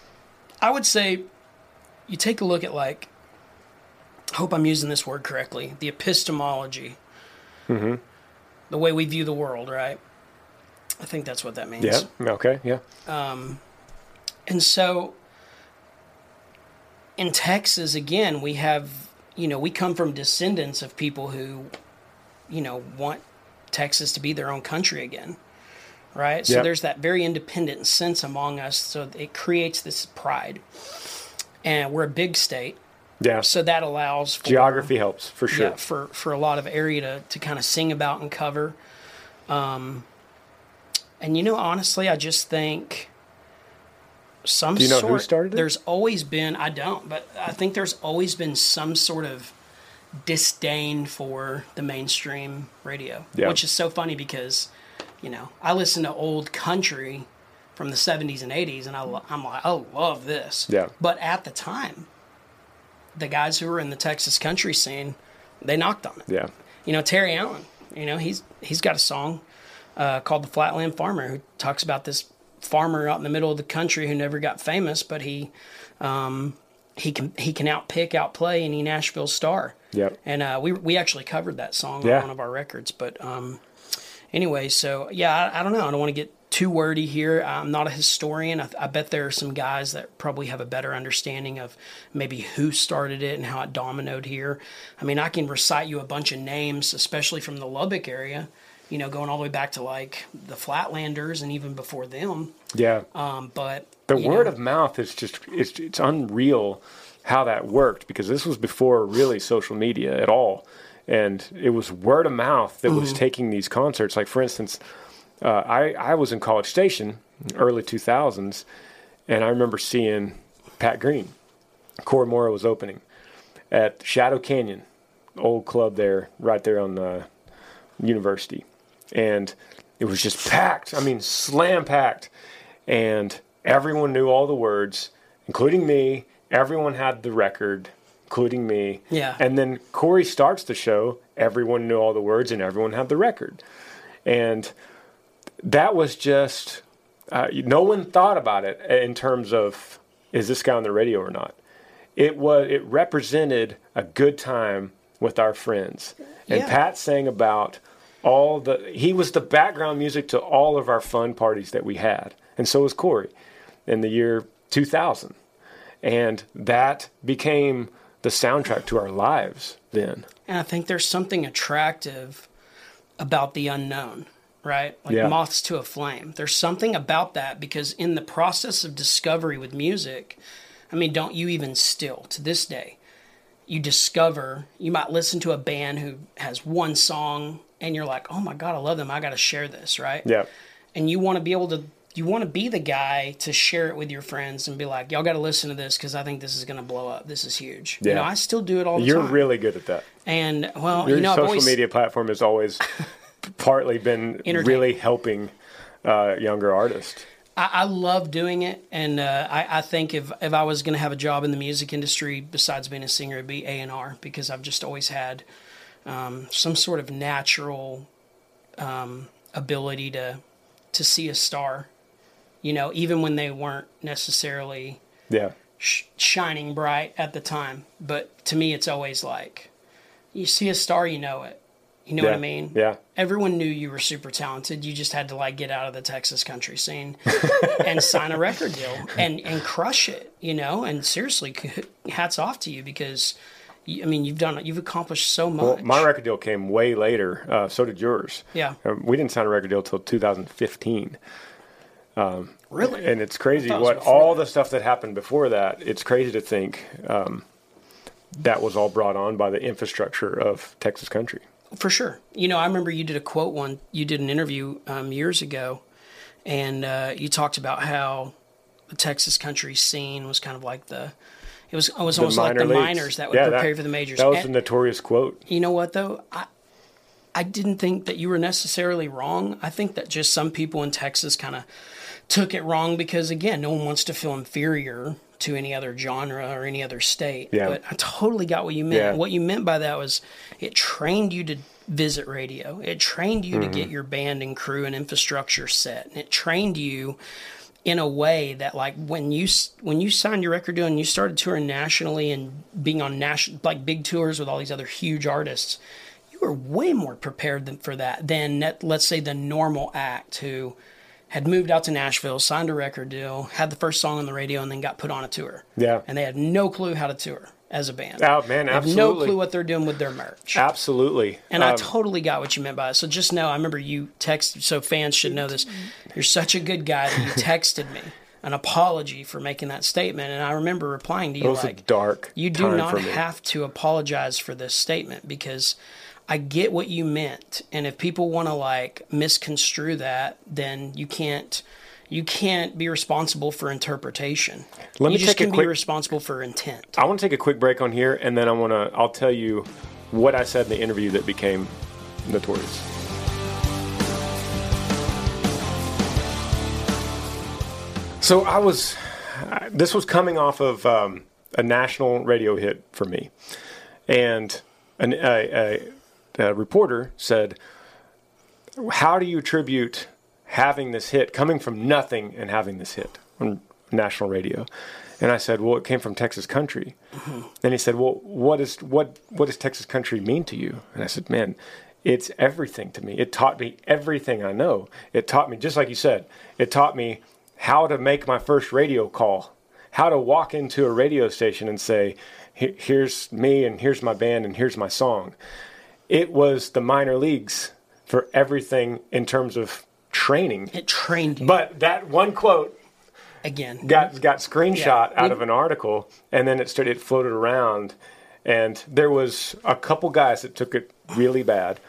S9: I would say you take a look at, like, I hope I'm using this word correctly, the epistemology,
S7: Mm-hmm.
S9: the way we view the world, right? I think that's what that means.
S7: Yeah. Okay. Yeah.
S9: And so in Texas, again, we have, you know, we come from descendants of people who, you know, want Texas to be their own country again, right? So
S7: Yep.
S9: there's that very independent sense among us. So it creates this pride. And we're a big state.
S7: Yeah.
S9: So that allows for
S7: Geography helps for sure.
S9: yeah, for, for a lot of area to, to kind of sing about and cover. Um, and, you know, honestly, I just think some
S7: Do you know
S9: sort,
S7: who started it?
S9: There's always been, I don't, but I think there's always been some sort of disdain for the mainstream radio,
S7: yeah.
S9: which is so funny because, you know, I listen to old country from the seventies and eighties, and I, I'm like, I love this.
S7: Yeah.
S9: But at the time, the guys who were in the Texas country scene, they knocked on it.
S7: Yeah.
S9: You know, Terry Allen, you know, he's he's got a song uh, called The Flatland Farmer, who talks about this farmer out in the middle of the country who never got famous, but he um, he can he can outpick, outplay any Nashville star.
S7: Yeah.
S9: And uh, we we actually covered that song
S7: yeah.
S9: on one of our records. But um, anyway, so yeah, I, I don't know. I don't want to get too wordy here. I'm not a historian. I, I bet there are some guys that probably have a better understanding of maybe who started it and how it dominoed here. I mean, I can recite you a bunch of names, especially from the Lubbock area, you know, going all the way back to like the Flatlanders and even before them.
S7: Yeah.
S9: Um, but
S7: the word
S9: know,
S7: of mouth is just, it's, it's unreal how that worked, because this was before really social media at all. And it was word of mouth that mm-hmm. was taking these concerts. Like, for instance, Uh, I, I was in College Station, early two thousands, and I remember seeing Pat Green. Cory Mora was opening at Shadow Canyon, old club there, right there on the University. And it was just packed. I mean, slam packed. And everyone knew all the words, including me. Everyone had the record, including me.
S9: Yeah.
S7: And then Cory starts the show. Everyone knew all the words, and everyone had the record. And that was just, uh, no one thought about it in terms of, is this guy on the radio or not? It was, it represented a good time with our friends. And
S9: yeah.
S7: Pat sang about all the, he was the background music to all of our fun parties that we had. And so was Cory in the year two thousand. And that became the soundtrack to our lives then.
S9: And I think there's something attractive about the unknown. Right? Like
S7: yeah.
S9: moths to a flame. There's something about that, because in the process of discovery with music, I mean, don't you even still, to this day, you discover, you might listen to a band who has one song and you're like, oh my God, I love them. I got to share this, right?
S7: Yeah.
S9: And you want to be able to, you want to be the guy to share it with your friends and be like, y'all got to listen to this because I think this is going to blow up. This is huge.
S7: Yeah.
S9: You know, I still do it all the
S7: You're
S9: time.
S7: You're really good at that.
S9: And, well,
S7: your
S9: you know,
S7: social
S9: I've always,
S7: media platform is always partly been really helping uh, younger artists.
S9: I, I love doing it, and uh, I, I think if if I was going to have a job in the music industry besides being a singer, it'd be A and R, because I've just always had um, some sort of natural um, ability to to see a star, you know, even when they weren't necessarily
S7: yeah
S9: sh- shining bright at the time. But to me, it's always like, you see a star, you know it. You know
S7: yeah.
S9: what I mean?
S7: Yeah.
S9: Everyone knew you were super talented. You just had to like get out of the Texas country scene and sign a record deal and, and crush it, you know? And seriously, hats off to you, because you, I mean, you've done, you've accomplished so much.
S7: Well, my record deal came way later. Uh, so did yours.
S9: Yeah.
S7: Um, we didn't sign a record deal till two thousand fifteen. Um,
S9: really?
S7: And it's crazy what all that. the stuff that happened before that. It's crazy to think um, that was all brought on by the infrastructure of Texas country.
S9: For sure. You know, I remember you did a quote one, you did an interview um, years ago, and uh, you talked about how the Texas country scene was kind of like the, it was, it was
S7: the
S9: almost like the
S7: leagues.
S9: minors that would
S7: yeah,
S9: prepare
S7: that,
S9: for the majors.
S7: That was
S9: and,
S7: a notorious quote.
S9: You know what, though? I, I didn't think that you were necessarily wrong. I think that just some people in Texas kind of took it wrong because, again, no one wants to feel inferior to any other genre or any other state.
S7: Yeah.
S9: But I totally got what you meant.
S7: Yeah.
S9: What you meant by that was it trained you to visit radio. It trained you mm-hmm. to get your band and crew and infrastructure set. And it trained you in a way that, like, when you when you signed your record deal and you started touring nationally and being on national, like big tours with all these other huge artists, you were way more prepared than, for that than, let's say, the normal act who had moved out to Nashville, signed a record deal, had the first song on the radio, and then got put on a tour.
S7: Yeah.
S9: And they had no clue how to tour as a band.
S7: Oh, man,
S9: they
S7: absolutely.
S9: Have no clue what they're doing with their merch.
S7: Absolutely.
S9: And
S7: um,
S9: I totally got what you meant by it. So just know, I remember you text, so fans should know this. You're such a good guy that you texted me an apology for making that statement. And I remember replying to you
S7: it was
S9: like,
S7: a dark
S9: you do
S7: time
S9: not
S7: for me.
S9: have to apologize for this statement, because I get what you meant. And if people want to like misconstrue that, then you can't, you can't be responsible for interpretation.
S7: Let me
S9: you just
S7: take a
S9: can
S7: quick,
S9: be responsible for intent.
S7: I want to take a quick break on here, and then I want to. I'll tell you what I said in the interview that became notorious. So I was. This was coming off of um, a national radio hit for me, and an, a, a, a reporter said, "How do you attribute having this hit, coming from nothing and having this hit on national radio?" And I said, "Well, it came from Texas country." Mm-hmm. And he said, "Well, what is what what does Texas country mean to you?" And I said, "Man, it's everything to me. It taught me everything I know. It taught me, just like you said, it taught me how to make my first radio call, how to walk into a radio station and say, here's me and here's my band and here's my song." It was the minor leagues for everything in terms of training.
S9: It trained you.
S7: But that one quote
S9: again
S7: got got screenshot
S9: yeah.
S7: out of an article, and then it started it floated around, and there was a couple guys that took it really bad.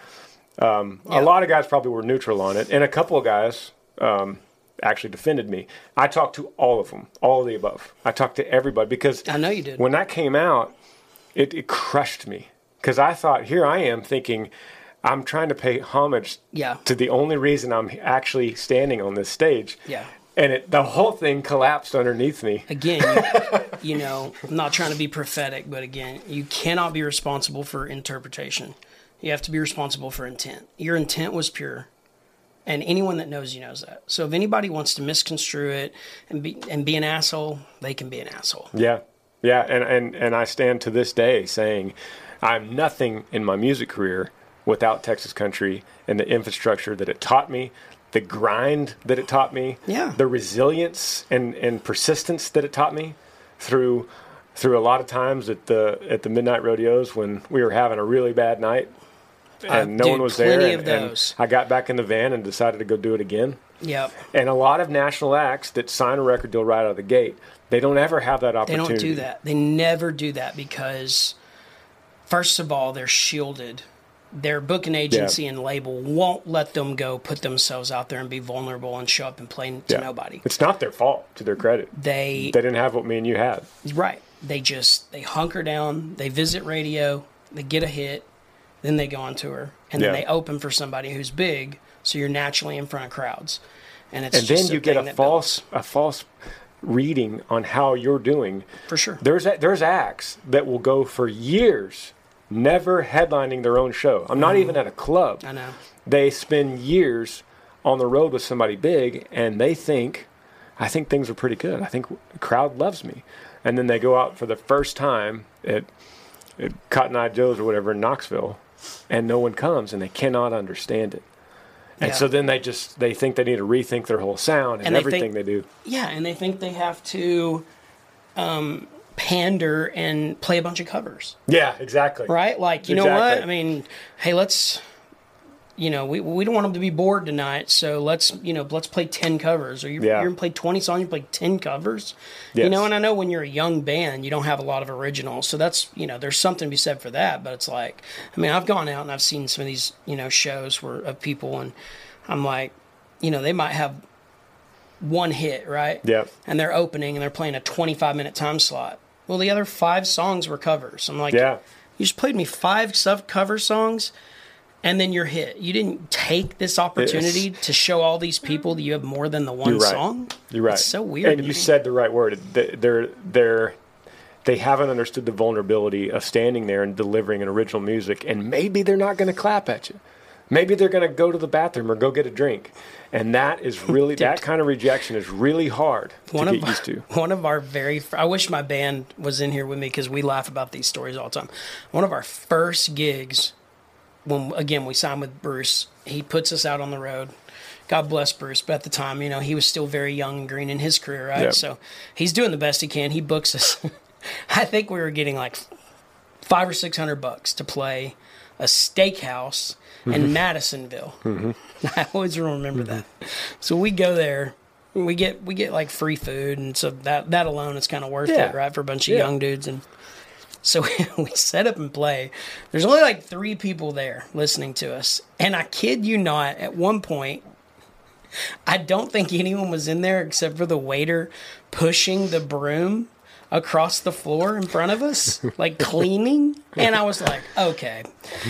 S7: Um, yeah. A lot of guys probably were neutral on it, and a couple of guys um, actually defended me. I talked to all of them, all of the above. I talked to everybody because
S9: I know you did.
S7: When that came out, it, it crushed me because I thought, here I am thinking, I'm trying to pay homage
S9: yeah.
S7: to the only reason I'm actually standing on this stage.
S9: Yeah.
S7: And it, the whole thing collapsed underneath me.
S9: Again, you, you know, I'm not trying to be prophetic, but again, you cannot be responsible for interpretation. You have to be responsible for intent. Your intent was pure. And anyone that knows you knows that. So if anybody wants to misconstrue it and be and be an asshole, they can be an asshole.
S7: Yeah. Yeah. And, and, and I stand to this day saying I'm nothing in my music career without Texas country and the infrastructure that it taught me, the grind that it taught me,
S9: yeah.
S7: the resilience and, and persistence that it taught me through through a lot of times at the at the midnight rodeos when we were having a really bad night and
S9: uh,
S7: no
S9: dude,
S7: one was there.
S9: Plenty
S7: And,
S9: of those.
S7: and I got back in the van and decided to go do it again.
S9: Yep.
S7: And a lot of national acts that sign a record deal right out of the gate, they don't ever have that opportunity.
S9: They don't do that. They never do that because, first of all, they're shielded. Their booking agency yeah. and label won't let them go put themselves out there and be vulnerable and show up and play to
S7: yeah.
S9: nobody.
S7: It's not their fault, to their credit.
S9: They
S7: they didn't have what me and you had.
S9: Right. They just, they hunker down, they visit radio, they get a hit, then they go on tour, and
S7: yeah.
S9: then they open for somebody who's big, so you're naturally in front of crowds. And it's
S7: and
S9: just
S7: then you get a false builds. a false reading on how you're doing.
S9: For sure.
S7: There's a, there's acts that will go for years never headlining their own show. I'm not mm. even at a club.
S9: I know.
S7: They spend years on the road with somebody big, and they think, I think things are pretty good. I think the crowd loves me. And then they go out for the first time at, at Cotton Eye Joe's or whatever in Knoxville, and no one comes, and they cannot understand it. And yeah. so then they just, they think they need to rethink their whole sound and, and they everything
S9: think,
S7: they do.
S9: Yeah, and they think they have to um, pander and play a bunch of covers.
S7: Yeah, exactly.
S9: Right? Like, you
S7: exactly.
S9: know what? I mean, hey, let's, you know, we we don't want them to be bored tonight, so let's, you know, let's play ten covers. Or you,
S7: yeah.
S9: you're going to play twenty songs, you play ten covers.
S7: Yes.
S9: You know, and I know when you're a young band, you don't have a lot of originals. So that's, you know, there's something to be said for that. But it's like, I mean, I've gone out and I've seen some of these, you know, shows where of people, and I'm like, you know, they might have one hit, right?
S7: Yeah.
S9: And they're opening and they're playing a twenty-five minute time slot. Well, the other five songs were covers. I'm like,
S7: yeah.
S9: you just played me five sub cover songs, and then you're hit. You didn't take this opportunity it's, to show all these people that you have more than the one
S7: you're right.
S9: song.
S7: You're right.
S9: It's so weird.
S7: And you me. said the right word. They're they're they haven't understood the vulnerability of standing there and delivering an original music, and maybe they're not going to clap at you. Maybe they're going to go to the bathroom or go get a drink. And that is really, that kind of rejection is really hard
S9: one
S7: to
S9: of,
S7: get used to.
S9: One of our very, I wish my band was in here with me because we laugh about these stories all the time. One of our first gigs, when, again, we signed with Bruce, he puts us out on the road. God bless Bruce, but at the time, you know, he was still very young and green in his career, right?
S7: Yep.
S9: So he's doing the best he can. He books us. I think we were getting like five or six hundred bucks to play a steakhouse in mm-hmm. Madisonville.
S7: Mm-hmm.
S9: I always remember mm-hmm. that. So we go there, we get we get like free food, and so that that alone is kind of worth
S7: yeah.
S9: it, right, for a bunch of
S7: yeah.
S9: young dudes. And so we, we set up and play. There's only like three people there listening to us, and I kid you not, at one point, I don't think anyone was in there except for the waiter pushing the broom across the floor in front of us, like cleaning. And I was like, okay,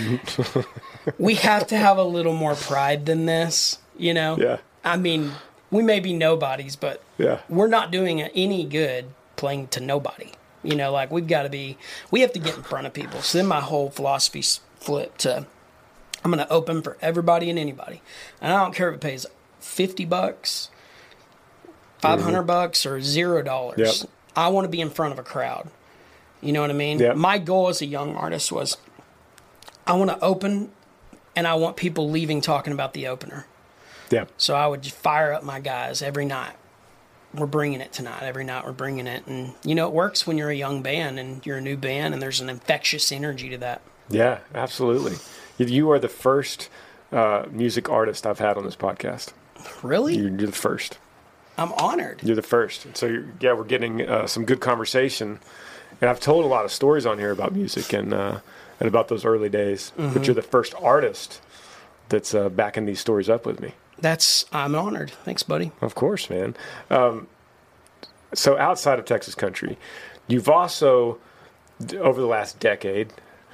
S9: we have to have a little more pride than this, you know?
S7: Yeah.
S9: I mean, we may be nobodies, but
S7: yeah.
S9: we're not doing any good playing to nobody. You know, like we've got to be, we have to get in front of people. So then my whole philosophy flipped to, I'm going to open for everybody and anybody. And I don't care if it pays fifty bucks, five hundred mm-hmm. bucks, or zero dollars.
S7: Yep.
S9: I want to be in front of a crowd. You know what I mean?
S7: Yep.
S9: My goal as a young artist was I want to open and I want people leaving talking about the opener.
S7: Yeah.
S9: So I would just fire up my guys every night. We're bringing it tonight. Every night we're bringing it. And, you know, it works when you're a young band and you're a new band and there's an infectious energy to that.
S7: Yeah, absolutely. You are the first uh, music artist I've had on this podcast.
S9: Really?
S7: You're, you're the first.
S9: I'm honored.
S7: You're the first. So, you're, yeah, we're getting uh, some good conversation. And I've told a lot of stories on here about music and uh, and about those early days. Mm-hmm. But you're the first artist that's uh, backing these stories up with me.
S9: That's, I'm honored. Thanks, buddy.
S7: Of course, man. Um, so outside of Texas country, you've also, over the last decade,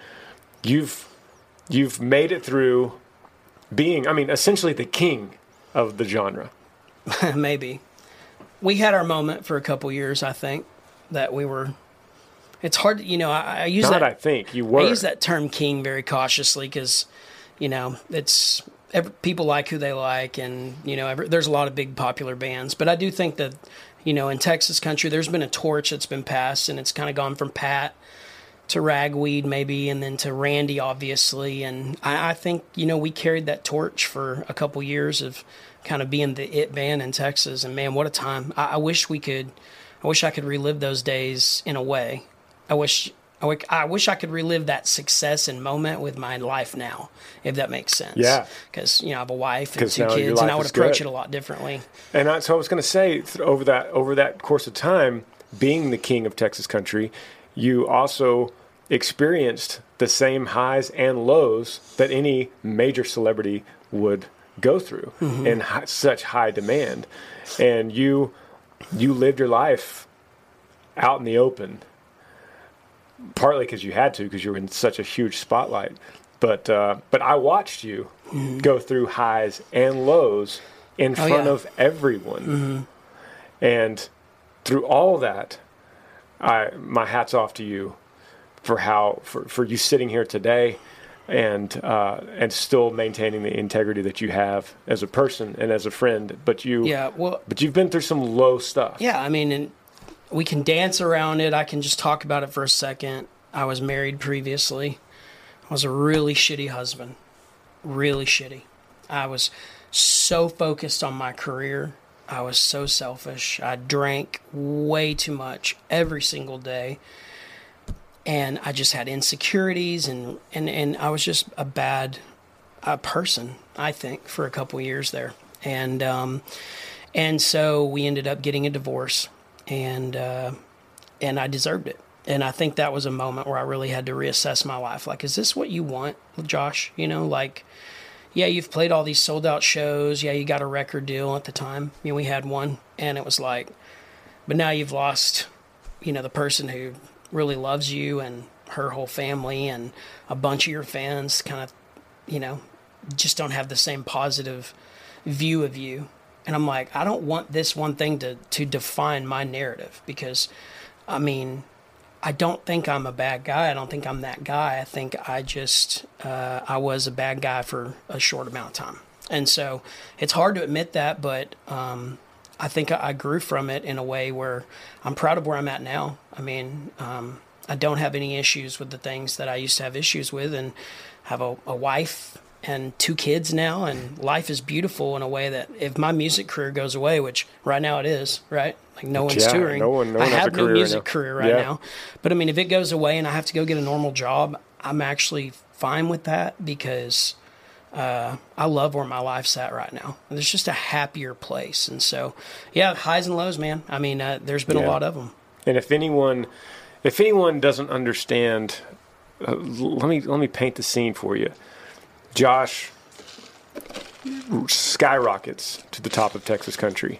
S7: you've you've made it through being, I mean, essentially the king of the genre.
S9: Maybe. We had our moment for a couple years, I think, that we were, it's hard, to, you know, I, I use
S7: Not
S9: that.
S7: I think, you were.
S9: I use that term king very cautiously because, you know, it's, every, people like who they like and, you know, every, there's a lot of big popular bands. But I do think that, you know, in Texas country, there's been a torch that's been passed and it's kind of gone from Pat to Ragweed maybe, and then to Randy, obviously. And I, I think, you know, we carried that torch for a couple years of kind of being the it band in Texas. And, man, what a time. I, I wish we could, I wish I could relive those days in a way. I wish, I, w- I wish I could relive that success and moment with my life now, if that makes sense.
S7: Yeah.
S9: Because, you know, I have a wife and two
S7: now your
S9: kids, and
S7: life
S9: I would
S7: is
S9: approach
S7: good.
S9: it a lot differently.
S7: And I, so I was going to say, th- over that over that course of time, being the king of Texas country, you also experienced the same highs and lows that any major celebrity would go through mm-hmm. in high, such high demand. And you you lived your life out in the open, partly because you had to, because you were in such a huge spotlight. But uh, but I watched you mm-hmm. go through highs and lows in
S9: oh,
S7: front
S9: yeah.
S7: of everyone.
S9: Mm-hmm.
S7: And through all that, I my hat's off to you for how for, for you sitting here today and uh, and still maintaining the integrity that you have as a person and as a friend. But you
S9: yeah, well,
S7: but you've been through some low stuff.
S9: Yeah, I mean, and we can dance around it. I can just talk about it for a second. I was married previously. I was a really shitty husband. Really shitty. I was so focused on my career. I was so selfish. I drank way too much every single day. And I just had insecurities, and, and, and I was just a bad uh, person, I think, for a couple of years there. And um, and so we ended up getting a divorce, and uh, and I deserved it. And I think that was a moment where I really had to reassess my life. Like, is this what you want, Josh? You know, like, yeah, you've played all these sold-out shows. Yeah, you got a record deal at the time. You know, we had one, and it was like, but now you've lost, you know, the person who really loves you and her whole family and a bunch of your fans kind of, you know, just don't have the same positive view of you. And I'm like, I don't want this one thing to, to define my narrative because, I mean, I don't think I'm a bad guy. I don't think I'm that guy. I think I just, uh, I was a bad guy for a short amount of time. And so it's hard to admit that, but um, I think I grew from it in a way where I'm proud of where I'm at now. I mean, um, I don't have any issues with the things that I used to have issues with, and have a, a wife and two kids now, and life is beautiful in a way that if my music career goes away, which right now it is, right? Like no one's
S7: yeah,
S9: touring.
S7: No one, no one
S9: I
S7: has
S9: have
S7: a
S9: no
S7: career
S9: music
S7: right
S9: career right
S7: yeah.
S9: now. But I mean, if it goes away and I have to go get a normal job, I'm actually fine with that because uh, I love where my life's at right now. And it's just a happier place. And so, yeah, highs and lows, man. I mean, uh, there's been
S7: yeah.
S9: a lot of them.
S7: And if anyone, if anyone doesn't understand, uh, let me let me paint the scene for you. Josh skyrockets to the top of Texas country.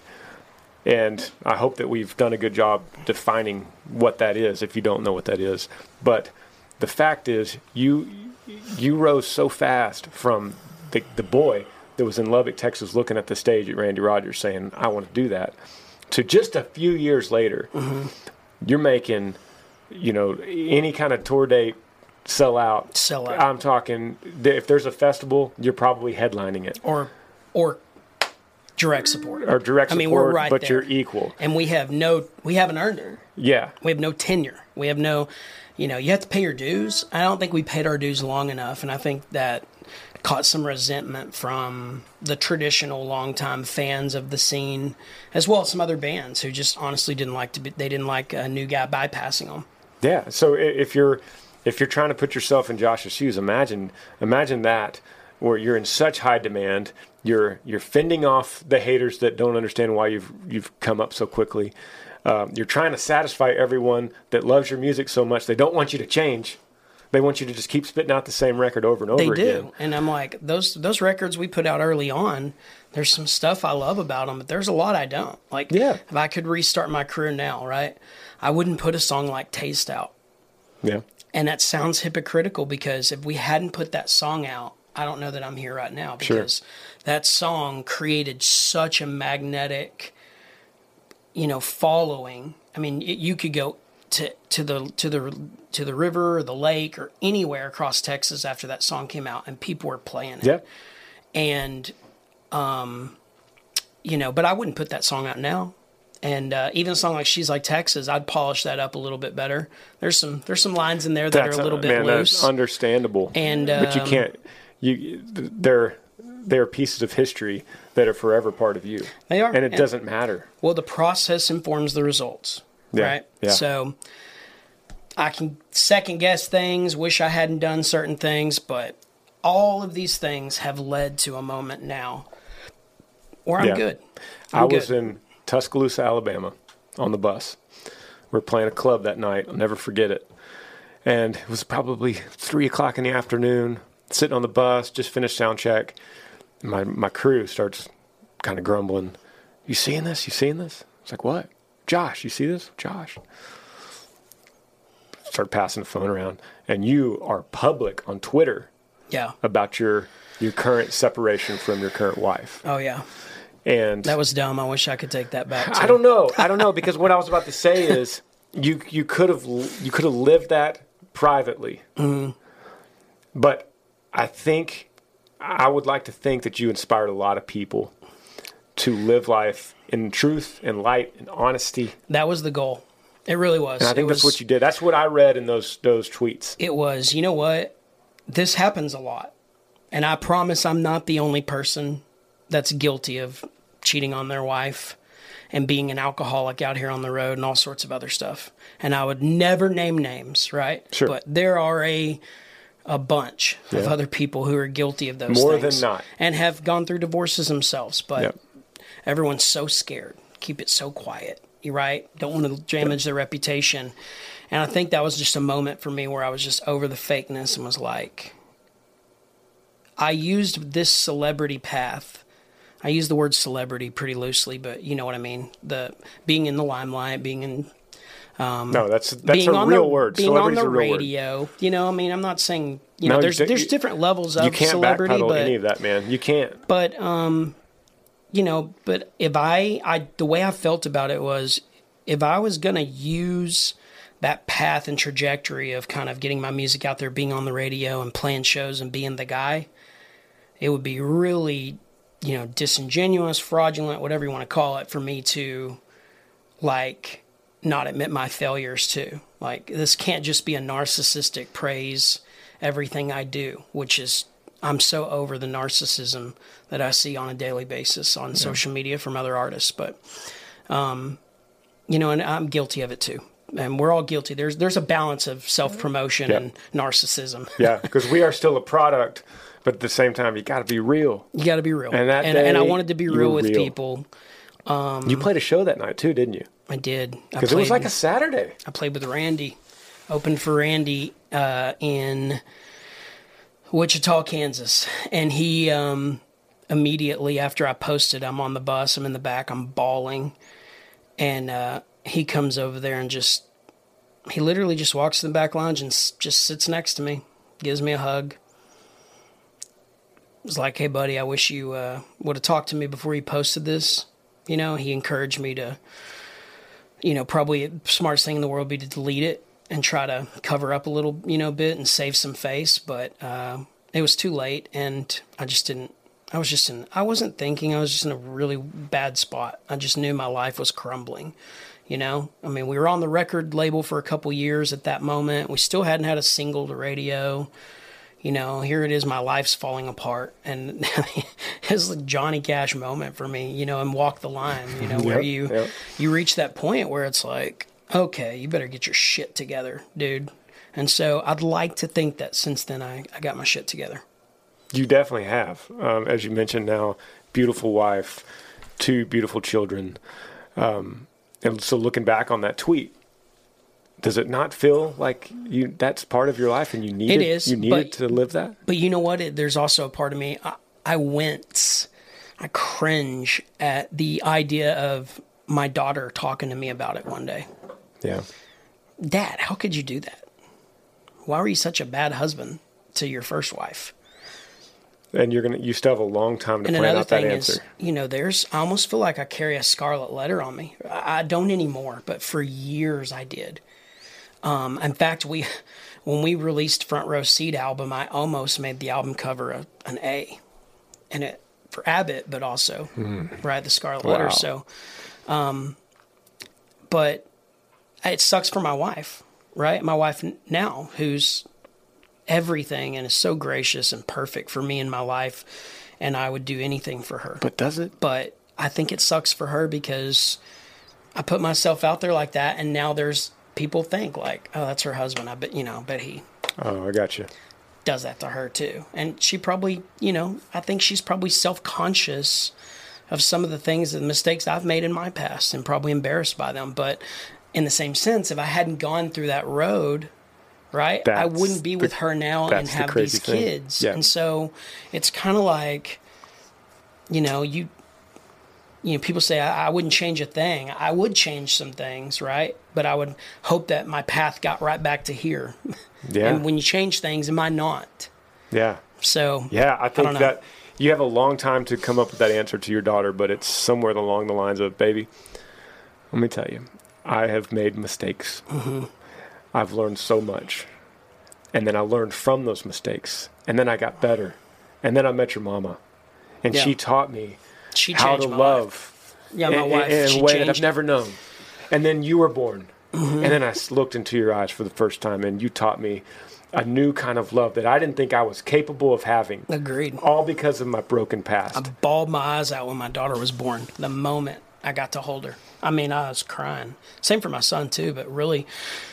S7: And I hope that we've done a good job defining what that is, if you don't know what that is. But the fact is, you you rose so fast from the, the boy that was in Lubbock, Texas, looking at the stage at Randy Rogers saying, I want to do that, to just a few years later, mm-hmm. you're making, you know, any kind of tour date, sell out.
S9: Sell out.
S7: I'm talking, if there's a festival, you're probably headlining it.
S9: Or, or direct support.
S7: Or direct support, I mean, we're right but there. You're equal.
S9: And we have no, we haven't earned it.
S7: Yeah.
S9: We have no tenure. We have no, you know, you have to pay your dues. I don't think we paid our dues long enough, and I think that caught some resentment from the traditional longtime fans of the scene, as well as some other bands who just honestly didn't like to be, they didn't like a new guy bypassing them.
S7: Yeah. So if you're, if you're trying to put yourself in Josh's shoes, imagine, imagine that, where you're in such high demand, you're, you're fending off the haters that don't understand why you've, you've come up so quickly. Um, you're trying to satisfy everyone that loves your music so much. They don't want you to change. They want you to just keep spitting out the same record over and over
S9: they
S7: again. They
S9: do. And I'm like, those those records we put out early on, there's some stuff I love about them, but there's a lot I don't. Like,
S7: yeah.
S9: if I could restart my career now, right, I wouldn't put a song like Taste out.
S7: Yeah.
S9: And that sounds hypocritical, because if we hadn't put that song out, I don't know that I'm here right now, because
S7: sure.
S9: that song created such a magnetic, you know, following. I mean, it, you could go to to the to the to the river or the lake or anywhere across Texas after that song came out, and people were playing it.
S7: Yeah.
S9: And, um, you know, but I wouldn't put that song out now. And uh, even a song like She's Like Texas, I'd polish that up a little bit better. There's some there's some lines in there that
S7: that's
S9: are a little
S7: uh,
S9: bit
S7: man,
S9: loose.
S7: That's understandable.
S9: And um,
S7: but you can't. You they're they're pieces of history that are forever part of you.
S9: They are,
S7: and it
S9: and,
S7: doesn't matter.
S9: Well, the process informs the results,
S7: yeah,
S9: right?
S7: Yeah.
S9: So I can second guess things, wish I hadn't done certain things, but all of these things have led to a moment now where I'm
S7: yeah.
S9: good. I'm
S7: I
S9: good.
S7: was in Tuscaloosa, Alabama, on the bus. We were playing a club that night. I'll never forget it. And it was probably three o'clock in the afternoon, sitting on the bus, just finished sound check. My my crew starts kind of grumbling. You seeing this? You seeing this? It's like, what? Josh, you see this? Josh. Start passing the phone around. And you are public on Twitter
S9: yeah.
S7: about your your current separation from your current wife.
S9: Oh, yeah.
S7: And
S9: that was dumb. I wish I could take that back, too.
S7: I don't know. I don't know, because what I was about to say is you you could have you could have lived that privately.
S9: Mm-hmm.
S7: But I think I would like to think that you inspired a lot of people to live life in truth and light and honesty.
S9: That was the goal. It really was.
S7: And I think
S9: it
S7: that's
S9: was,
S7: what you did. That's what I read in those those tweets.
S9: It was. You know what? This happens a lot. And I promise I'm not the only person that's guilty of cheating on their wife and being an alcoholic out here on the road and all sorts of other stuff. And I would never name names, right?
S7: Sure.
S9: But there are a a bunch yeah. of other people who are guilty of those
S7: More
S9: things.
S7: than not.
S9: And have gone through divorces themselves. But
S7: yep.
S9: everyone's so scared. Keep it so quiet. You're right. Don't want to damage yep. their reputation. And I think that was just a moment for me where I was just over the fakeness and was like, I used this celebrity path. I use the word celebrity pretty loosely, but you know what I mean. The being in the limelight, being in um,
S7: no, that's that's
S9: being
S7: a
S9: on
S7: real
S9: the,
S7: word.
S9: Being on the
S7: a real
S9: radio,
S7: word.
S9: You know, I mean, I'm not saying you know.
S7: No,
S9: there's
S7: you,
S9: there's
S7: you,
S9: different levels of
S7: you can't
S9: celebrity,
S7: backpedal
S9: but
S7: any of that, man. You can't.
S9: But um, you know, but if I, I the way I felt about it was, if I was gonna use that path and trajectory of kind of getting my music out there, being on the radio and playing shows and being the guy, it would be really, you know, disingenuous, fraudulent, whatever you want to call it, for me to, like, not admit my failures too. Like, this can't just be a narcissistic praise everything I do, which is, I'm so over the narcissism that I see on a daily basis on yeah. social media from other artists. But, um, you know, and I'm guilty of it too. And we're all guilty. There's there's a balance of self-promotion yeah. and narcissism.
S7: Yeah, because we are still a product. But at the same time, you got to be real.
S9: You got to be real.
S7: And that
S9: and,
S7: day,
S9: and I wanted to be real with
S7: real.
S9: people. Um,
S7: you played a show that night too, didn't you?
S9: I did.
S7: Because it was like a Saturday.
S9: I played with Randy. Opened for Randy uh, in Wichita, Kansas. And he, um, immediately after I posted, I'm on the bus, I'm in the back, I'm bawling. And uh, he comes over there and just, he literally just walks to the back lounge and s- just sits next to me, gives me a hug. Was like, hey, buddy, I wish you uh, would have talked to me before you posted this. You know, he encouraged me to, you know, probably the smartest thing in the world would be to delete it and try to cover up a little, you know, bit and save some face. But uh, it was too late, and I just didn't, I was just in, I wasn't thinking, I was just in a really bad spot. I just knew my life was crumbling, you know? I mean, we were on the record label for a couple years at that moment. We still hadn't had a single to radio. You know, here it is, my life's falling apart. And it was a Johnny Cash moment for me, you know, and Walk the Line, you know, where
S7: Yep,
S9: you
S7: yep.
S9: you reach that point where it's like, okay, you better get your shit together, dude. And so I'd like to think that since then I, I got my shit together.
S7: You definitely have. Um, as you mentioned now, beautiful wife, two beautiful children. Um, and so looking back on that tweet, does it not feel like you that's part of your life and you need it?
S9: It is,
S7: You need
S9: but-
S7: it to live that?
S9: But you know what? It, there's also a part of me, I, I wince, I cringe at the idea of my daughter talking to me about it one day.
S7: Yeah.
S9: Dad, how could you do that? Why were you such a bad husband to your first wife?
S7: And you're gonna you still have a long time to
S9: And
S7: plan
S9: another
S7: out that
S9: thing
S7: answer.
S9: is, you know, there's, I almost feel like I carry a scarlet letter on me. I, I don't anymore, but for years I did. Um, in fact, we, when we released Front Row Seat album, I almost made the album cover a, an A, and it for Abbott, but also
S7: Mm.
S9: right the Scarlet
S7: Wow.
S9: Letter. So, um, but it sucks for my wife, right? My wife n- now, who's everything and is so gracious and perfect for me in my life, and I would do anything for her.
S7: But does it?
S9: But I think it sucks for her because I put myself out there like that, and now there's people think like, oh, that's her husband. I bet, you know, bet he
S7: Oh, I got you.
S9: does that to her too. And she probably, you know, I think she's probably self-conscious of some of the things and mistakes I've made in my past and probably embarrassed by them. But in the same sense, if I hadn't gone through that road, right, I
S7: That's
S9: wouldn't be
S7: the-
S9: with her now and
S7: that's the
S9: have
S7: crazy
S9: these
S7: thing.
S9: kids.
S7: Yeah.
S9: And so it's kind of like, you know, you, you know, people say I, I wouldn't change a thing. I would change some things, right? But I would hope that my path got right back to here.
S7: Yeah.
S9: And when you change things, am I not?
S7: Yeah.
S9: So
S7: Yeah, I think
S9: don't know.
S7: that you have a long time to come up with that answer to your daughter, but it's somewhere along the lines of, baby, let me tell you, I have made mistakes.
S9: Mm-hmm.
S7: I've learned so much. And then I learned from those mistakes. And then I got better. And then I met your mama. And
S9: Yeah.
S7: she taught me
S9: She
S7: how
S9: changed
S7: to
S9: my
S7: love
S9: life. Yeah, my
S7: in,
S9: wife,
S7: in
S9: she
S7: a way that I've
S9: changed.
S7: never known. And then you were born.
S9: Mm-hmm.
S7: And then I s- looked into your eyes for the first time, and you taught me a new kind of love that I didn't think I was capable of having.
S9: Agreed.
S7: All because of my broken past.
S9: I bawled my eyes out when my daughter was born. The moment I got to hold her, I mean, I was crying. Same for my son too, but really,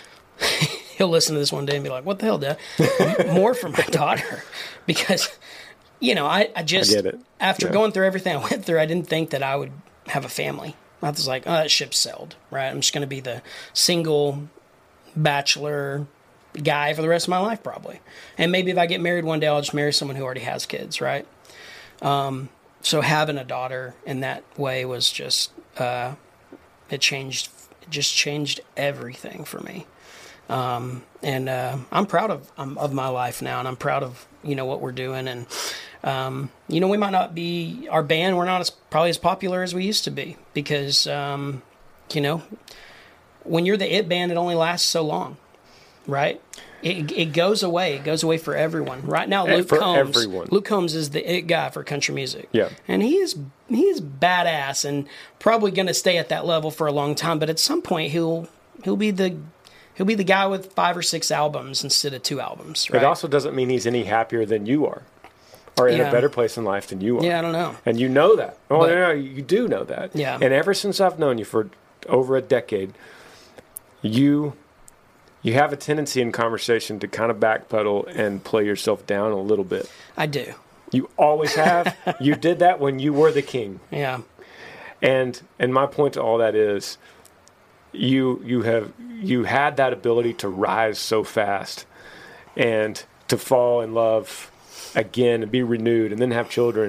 S9: he'll listen to this one day and be like, "What the hell, Dad?" More for my daughter, because you know, I, I just
S7: I get it.
S9: after
S7: Yeah.
S9: going through everything I went through, I didn't think that I would have a family. I was like, "Oh, that ship sailed." Right? I'm just going to be the single bachelor guy for the rest of my life, probably. And maybe if I get married one day, I'll just marry someone who already has kids, right? Um, so having a daughter in that way was just, uh, it changed, it just changed everything for me. Um, and, uh, I'm proud of, um, of my life now, and I'm proud of, you know, what we're doing. And, um, you know, we might not be, our band, we're not as probably as popular as we used to be because, um, you know, when you're the it band, it only lasts so long, right? It it goes away. It goes away for everyone. Right now,
S7: Eh,
S9: Luke
S7: for
S9: Combs.
S7: everyone.
S9: Luke Combs is the it guy for country music.
S7: Yeah.
S9: And he is he is badass and probably going to stay at that level for a long time. But at some point, he'll he'll be the he'll be the guy with five or six albums instead of two albums. Right?
S7: It also doesn't mean he's any happier than you are, or in
S9: Yeah.
S7: a better place in life than you are.
S9: Yeah, I don't know.
S7: And you know that. Oh,
S9: But-
S7: no, no, you do know that.
S9: Yeah.
S7: And ever since I've known you for over a decade, you you have a tendency in conversation to kind of backpedal and play yourself down a little bit.
S9: I do.
S7: You always have. You did that when you were the king.
S9: Yeah.
S7: And and my point to all that is, you you have you had that ability to rise so fast, and to fall in love again and be renewed, and then have children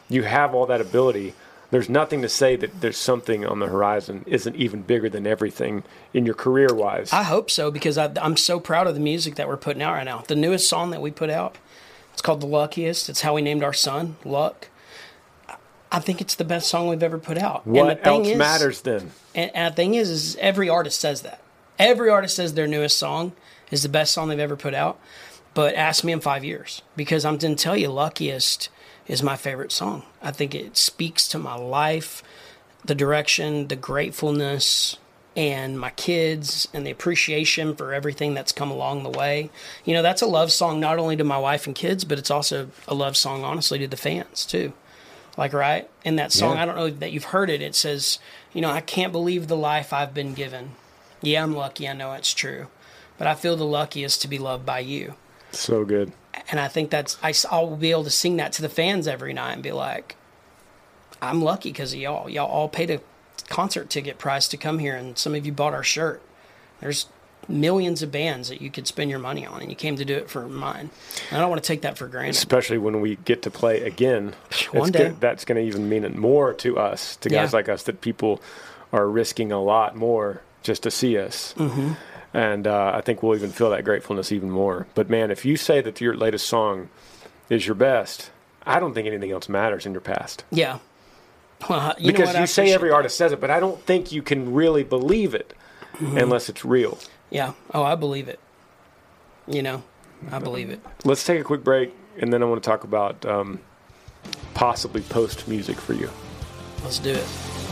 S7: you have all that ability. There's nothing to say that there's something on the horizon isn't even bigger than everything in your career-wise.
S9: I hope so, because I, I'm so proud of the music that we're putting out right now. The newest song that we put out, it's called The Luckiest. It's how we named our son, Luck. I think it's the best song we've ever put out.
S7: What
S9: and the thing
S7: else
S9: is,
S7: matters then?
S9: And, and the thing is, is every artist says that. Every artist says their newest song is the best song they've ever put out. But ask me in five years, because I'm going to tell you, Luckiest is my favorite song. I think it speaks to my life, the direction, the gratefulness, and my kids, and the appreciation for everything that's come along the way. You know, that's a love song not only to my wife and kids, but it's also a love song, honestly, to the fans, too. Like, right? In that song, yeah. I don't know that you've heard it. It says, you know, I can't believe the life I've been given. Yeah, I'm lucky. I know it's true. But I feel the luckiest to be loved by you.
S7: So good.
S9: And I think that's, I, I'll be able to sing that to the fans every night and be like, I'm lucky because of y'all. Y'all all paid a concert ticket price to come here, and some of you bought our shirt. There's millions of bands that you could spend your money on, and you came to do it for mine. And I don't want to take that for granted.
S7: Especially when we get to play again.
S9: One day.
S7: Gonna, that's going to even mean it more to us, to guys
S9: Yeah.
S7: like us, that people are risking a lot more just to see us.
S9: Mm-hmm.
S7: And uh, I think we'll even feel that gratefulness even more. But, man, if you say that your latest song is your best, I don't think anything else matters in your past.
S9: Yeah. Well, you
S7: because
S9: know what?
S7: you
S9: I
S7: say every
S9: appreciate
S7: artist says it, but I don't think you can really believe it
S9: Mm-hmm.
S7: unless it's real.
S9: Yeah. Oh, I believe it. You know, I believe it.
S7: Let's take a quick break, and then I want to talk about um, possibly post music for you.
S9: Let's do it.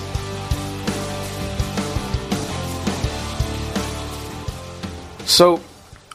S7: So,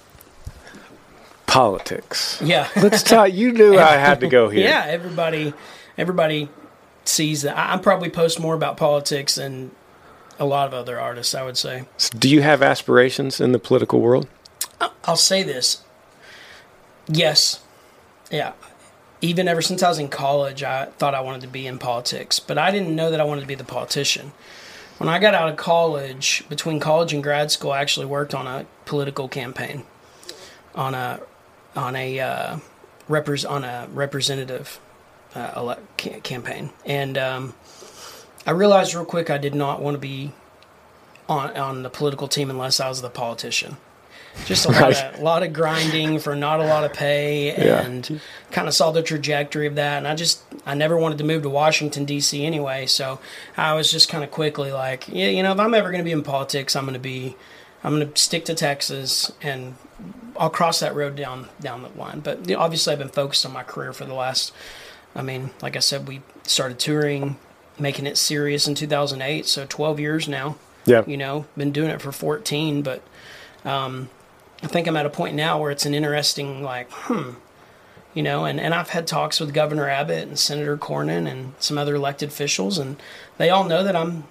S7: politics.
S9: Yeah.
S7: Let's talk. You knew I had to go here.
S9: Yeah, everybody, everybody sees that. I, I probably post more about politics than a lot of other artists, I would say.
S7: Do you have aspirations in the political world?
S9: I'll say this. Yes. Yeah. Even ever since I was in college, I thought I wanted to be in politics, but I didn't know that I wanted to be the politician. When I got out of college, between college and grad school, I actually worked on a political campaign, on a on a uh, repres on a representative uh, ele- ca- campaign, and um, I realized real quick I did not want to be on on the political team unless I was the politician. Just a lot, right. of, a lot of grinding for not a lot of pay, and yeah. kind of saw the trajectory of that. And I just, I never wanted to move to Washington, D C anyway. So I was just kind of quickly like, yeah, you know, if I'm ever going to be in politics, I'm going to be, I'm going to stick to Texas, and I'll cross that road down down the line. But you know, obviously I've been focused on my career for the last, I mean, like I said, we started touring, making it serious in two thousand eight. So twelve years now.
S7: Yeah.
S9: You know, been doing it for fourteen, but um, I think I'm at a point now where it's an interesting, like, hmm, you know, and, and I've had talks with Governor Abbott and Senator Cornyn and some other elected officials, and they all know that I'm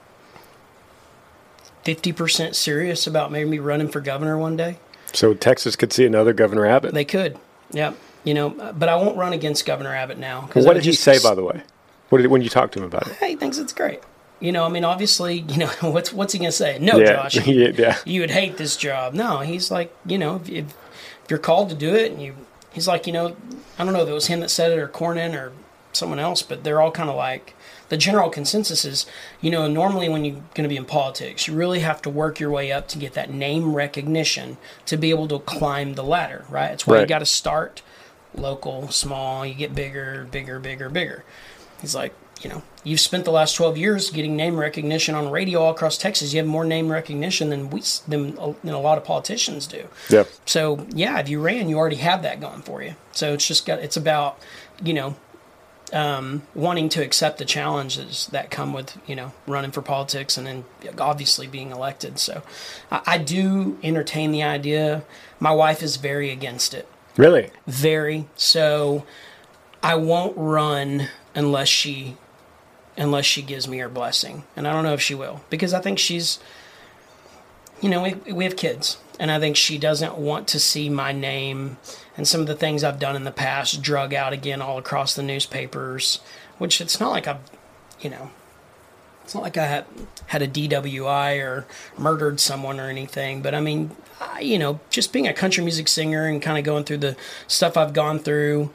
S9: fifty percent serious about maybe running for governor one day.
S7: So Texas could see another Governor Abbott.
S9: They could, yeah. You know, but I won't run against Governor Abbott now.
S7: Well, what did he say, by the way? What did when you talked to him about it?
S9: He thinks it's great. You know, I mean, obviously, you know, what's what's he going to say? No,
S7: yeah.
S9: Josh,
S7: yeah, yeah.
S9: you would hate this job. No, he's like, you know, if, if you're called to do it, and you, he's like, you know, I don't know if it was him that said it or Cornyn or someone else, but they're all kind of like, the general consensus is, you know, normally when you're going to be in politics, you really have to work your way up to get that name recognition to be able to climb the ladder, right? It's why
S7: right.
S9: you got to start local, small, you get bigger, bigger, bigger, bigger. He's like, you know, you've spent the last twelve years getting name recognition on radio all across Texas. You have more name recognition than we than, than a lot of politicians do.
S7: Yeah.
S9: So yeah, if you ran, you already have that going for you. So it's just got it's about, you know, um, wanting to accept the challenges that come with, you know, running for politics and then obviously being elected. So I, I do entertain the idea. My wife is very against it.
S7: Really?
S9: Very. So I won't run unless she. unless she gives me her blessing. And I don't know if she will, because I think she's, you know, we we have kids, and I think she doesn't want to see my name and some of the things I've done in the past drug out again all across the newspapers, which it's not like I've, you know, it's not like I had, had a D W I or murdered someone or anything, but I mean, I, you know, just being a country music singer and kind of going through the stuff I've gone through,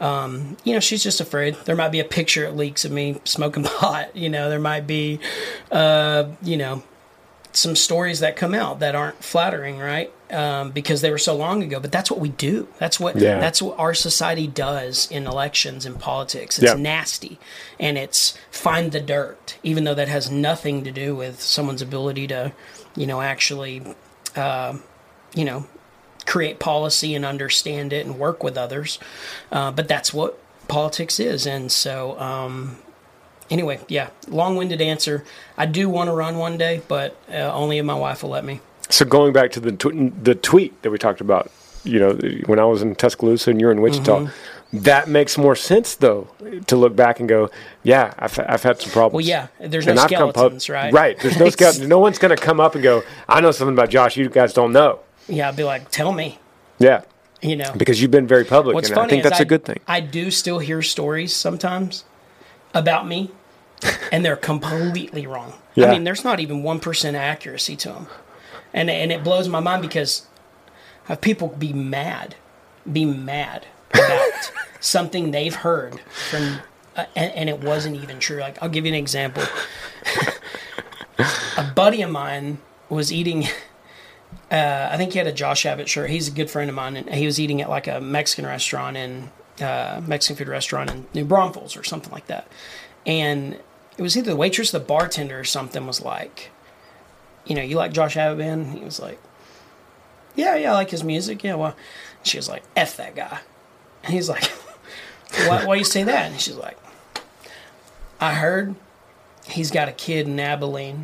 S9: Um, you know, she's just afraid. There might be a picture that leaks of me smoking pot. You know, there might be, uh, you know, some stories that come out that aren't flattering, right? Um, because they were so long ago. But that's what we do. That's what yeah. that's what our society does in elections and politics. It's yeah. nasty, and it's find the dirt, even though that has nothing to do with someone's ability to, you know, actually, uh, you know, create policy and understand it and work with others. Uh, but that's what politics is. And so, um, anyway, yeah, long-winded answer. I do want to run one day, but uh, only if my wife will let me. So going back to the tw- the tweet that we talked about, you know, when I was in Tuscaloosa and you're in Wichita, mm-hmm. that makes more sense, though, to look back and go, yeah, I've, I've had some problems. Well, yeah, there's no and skeletons, pub- right? Right, there's no skeletons. No one's going to come up and go, I know something about Josh you guys don't know. Yeah, I'd be like, tell me. Yeah. You know. Because you've been very public, What's and funny I think that's I, a good thing. I do still hear stories sometimes about me, and they're completely wrong. Yeah. I mean, there's not even one percent accuracy to them. And, and it blows my mind because have people be mad, be mad about something they've heard from, uh, and, and it wasn't even true. Like, I'll give you an example. A buddy of mine was eating... Uh, I think he had a Josh Abbott shirt. He's a good friend of mine, and he was eating at like a Mexican restaurant in uh, Mexican food restaurant in New Braunfels or something like that. And it was either the waitress or the bartender or something was like, you know, you like Josh Abbott, man? He was like, yeah, yeah, I like his music. Yeah, well, and she was like, F that guy. And he's like, why, why do you say that? And she's like, I heard he's got a kid in Abilene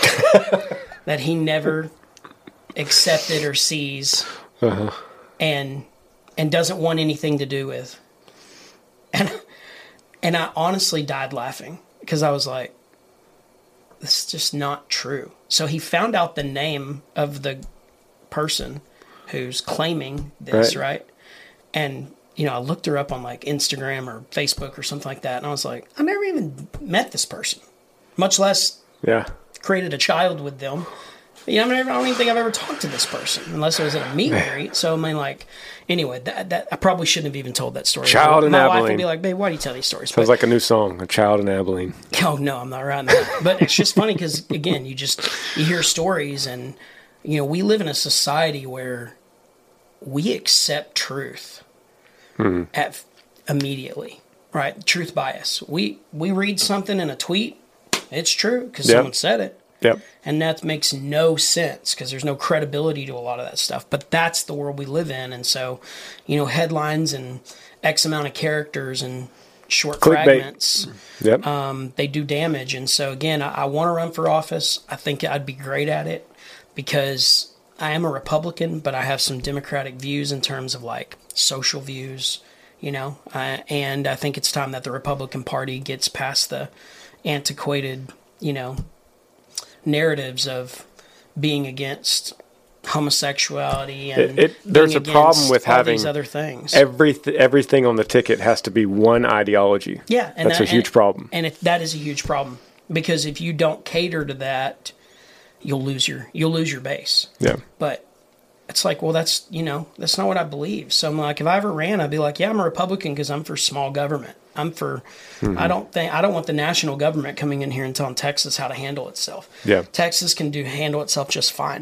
S9: that he never accepted or sees uh-huh. and and doesn't want anything to do with. And and I honestly died laughing because I was like, this is just not true. So he found out the name of the person who's claiming this, right? right? And, you know, I looked her up on like Instagram or Facebook or something like that. And I was like, I never even met this person, much less yeah. created a child with them. You know, I, mean, I don't even think I've ever talked to this person unless it was at a meet and greet. So, I mean, like, anyway, that, that I probably shouldn't have even told that story. Child in Abilene. My wife would be like, babe, why do you tell these stories? Sounds but, like a new song, A Child in Abilene. Oh, no, I'm not writing that. But it's just funny because, again, you just, you hear stories and, you know, we live in a society where we accept truth mm-hmm. at, immediately, right? Truth bias. We, we read something in a tweet, it's true because yep. someone said it. Yep. And that makes no sense because there's no credibility to a lot of that stuff. But that's the world we live in. And so, you know, headlines and X amount of characters and short Clickbait. fragments, yep. um, they do damage. And so, again, I, I want to run for office. I think I'd be great at it because I am a Republican, but I have some Democratic views in terms of, like, social views, you know. Uh, and I think it's time that the Republican Party gets past the antiquated, you know, narratives of being against homosexuality and it, it, there's a problem with having these other things. Every everything on the ticket has to be one ideology. Yeah, and that's that, a huge and, problem. And if, that is a huge problem because if you don't cater to that, you'll lose your you'll lose your base. Yeah, but it's like, well, that's you know that's not what I believe. So I'm like, if I ever ran, I'd be like, yeah, I'm a Republican because I'm for small government. I'm for, mm-hmm. I don't think, I don't want the national government coming in here and telling Texas how to handle itself. Yeah. Texas can do handle itself just fine.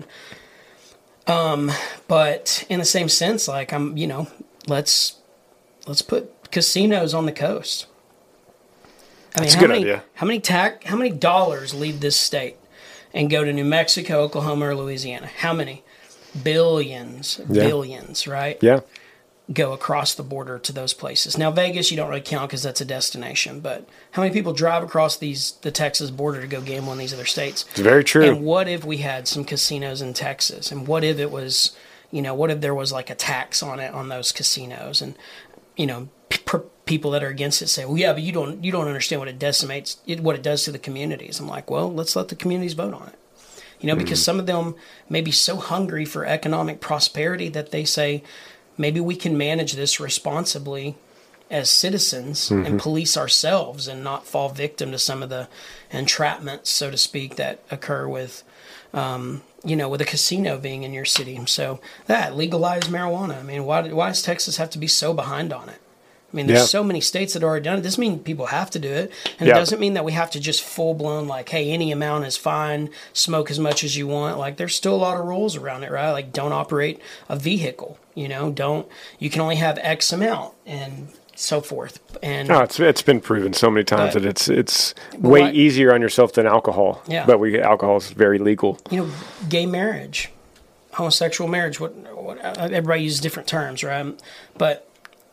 S9: Um, but in the same sense, like I'm, you know, let's, let's put casinos on the coast. I mean, That's how a good many, idea. How many tax, how many dollars leave this state and go to New Mexico, Oklahoma, or Louisiana? How many? Billions, yeah. billions, right? Yeah. Go across the border to those places. Now, Vegas, you don't really count because that's a destination, but how many people drive across these the Texas border to go gamble in these other states? It's very true. And what if we had some casinos in Texas? And what if it was, you know, what if there was like a tax on it, on those casinos? And, you know, p- people that are against it say, well, yeah, but you don't, you don't understand what it decimates, it, what it does to the communities. I'm like, well, let's let the communities vote on it. You know, mm-hmm. because some of them may be so hungry for economic prosperity that they say, maybe we can manage this responsibly as citizens mm-hmm. and police ourselves and not fall victim to some of the entrapments, so to speak, that occur with, um, you know, with a casino being in your city. So that, legalize marijuana. I mean, why, why does Texas have to be so behind on it? I mean, there's
S7: Yeah.
S9: so many states that already done it. It doesn't mean people have to do it. And
S7: Yeah.
S9: it doesn't mean that we have to just full blown, like, hey, any amount is fine, smoke as much as you want. Like, there's still a lot of rules around it, right? Like, don't operate a vehicle, you know, don't, you can only have X amount and so forth. And
S7: No, it's it's been proven so many times
S9: But-
S7: that it's it's way
S9: what-
S7: easier on yourself than alcohol.
S9: Yeah.
S7: But we alcohol is very legal.
S9: you know, gay marriage, homosexual marriage, what, what everybody uses different terms, right? But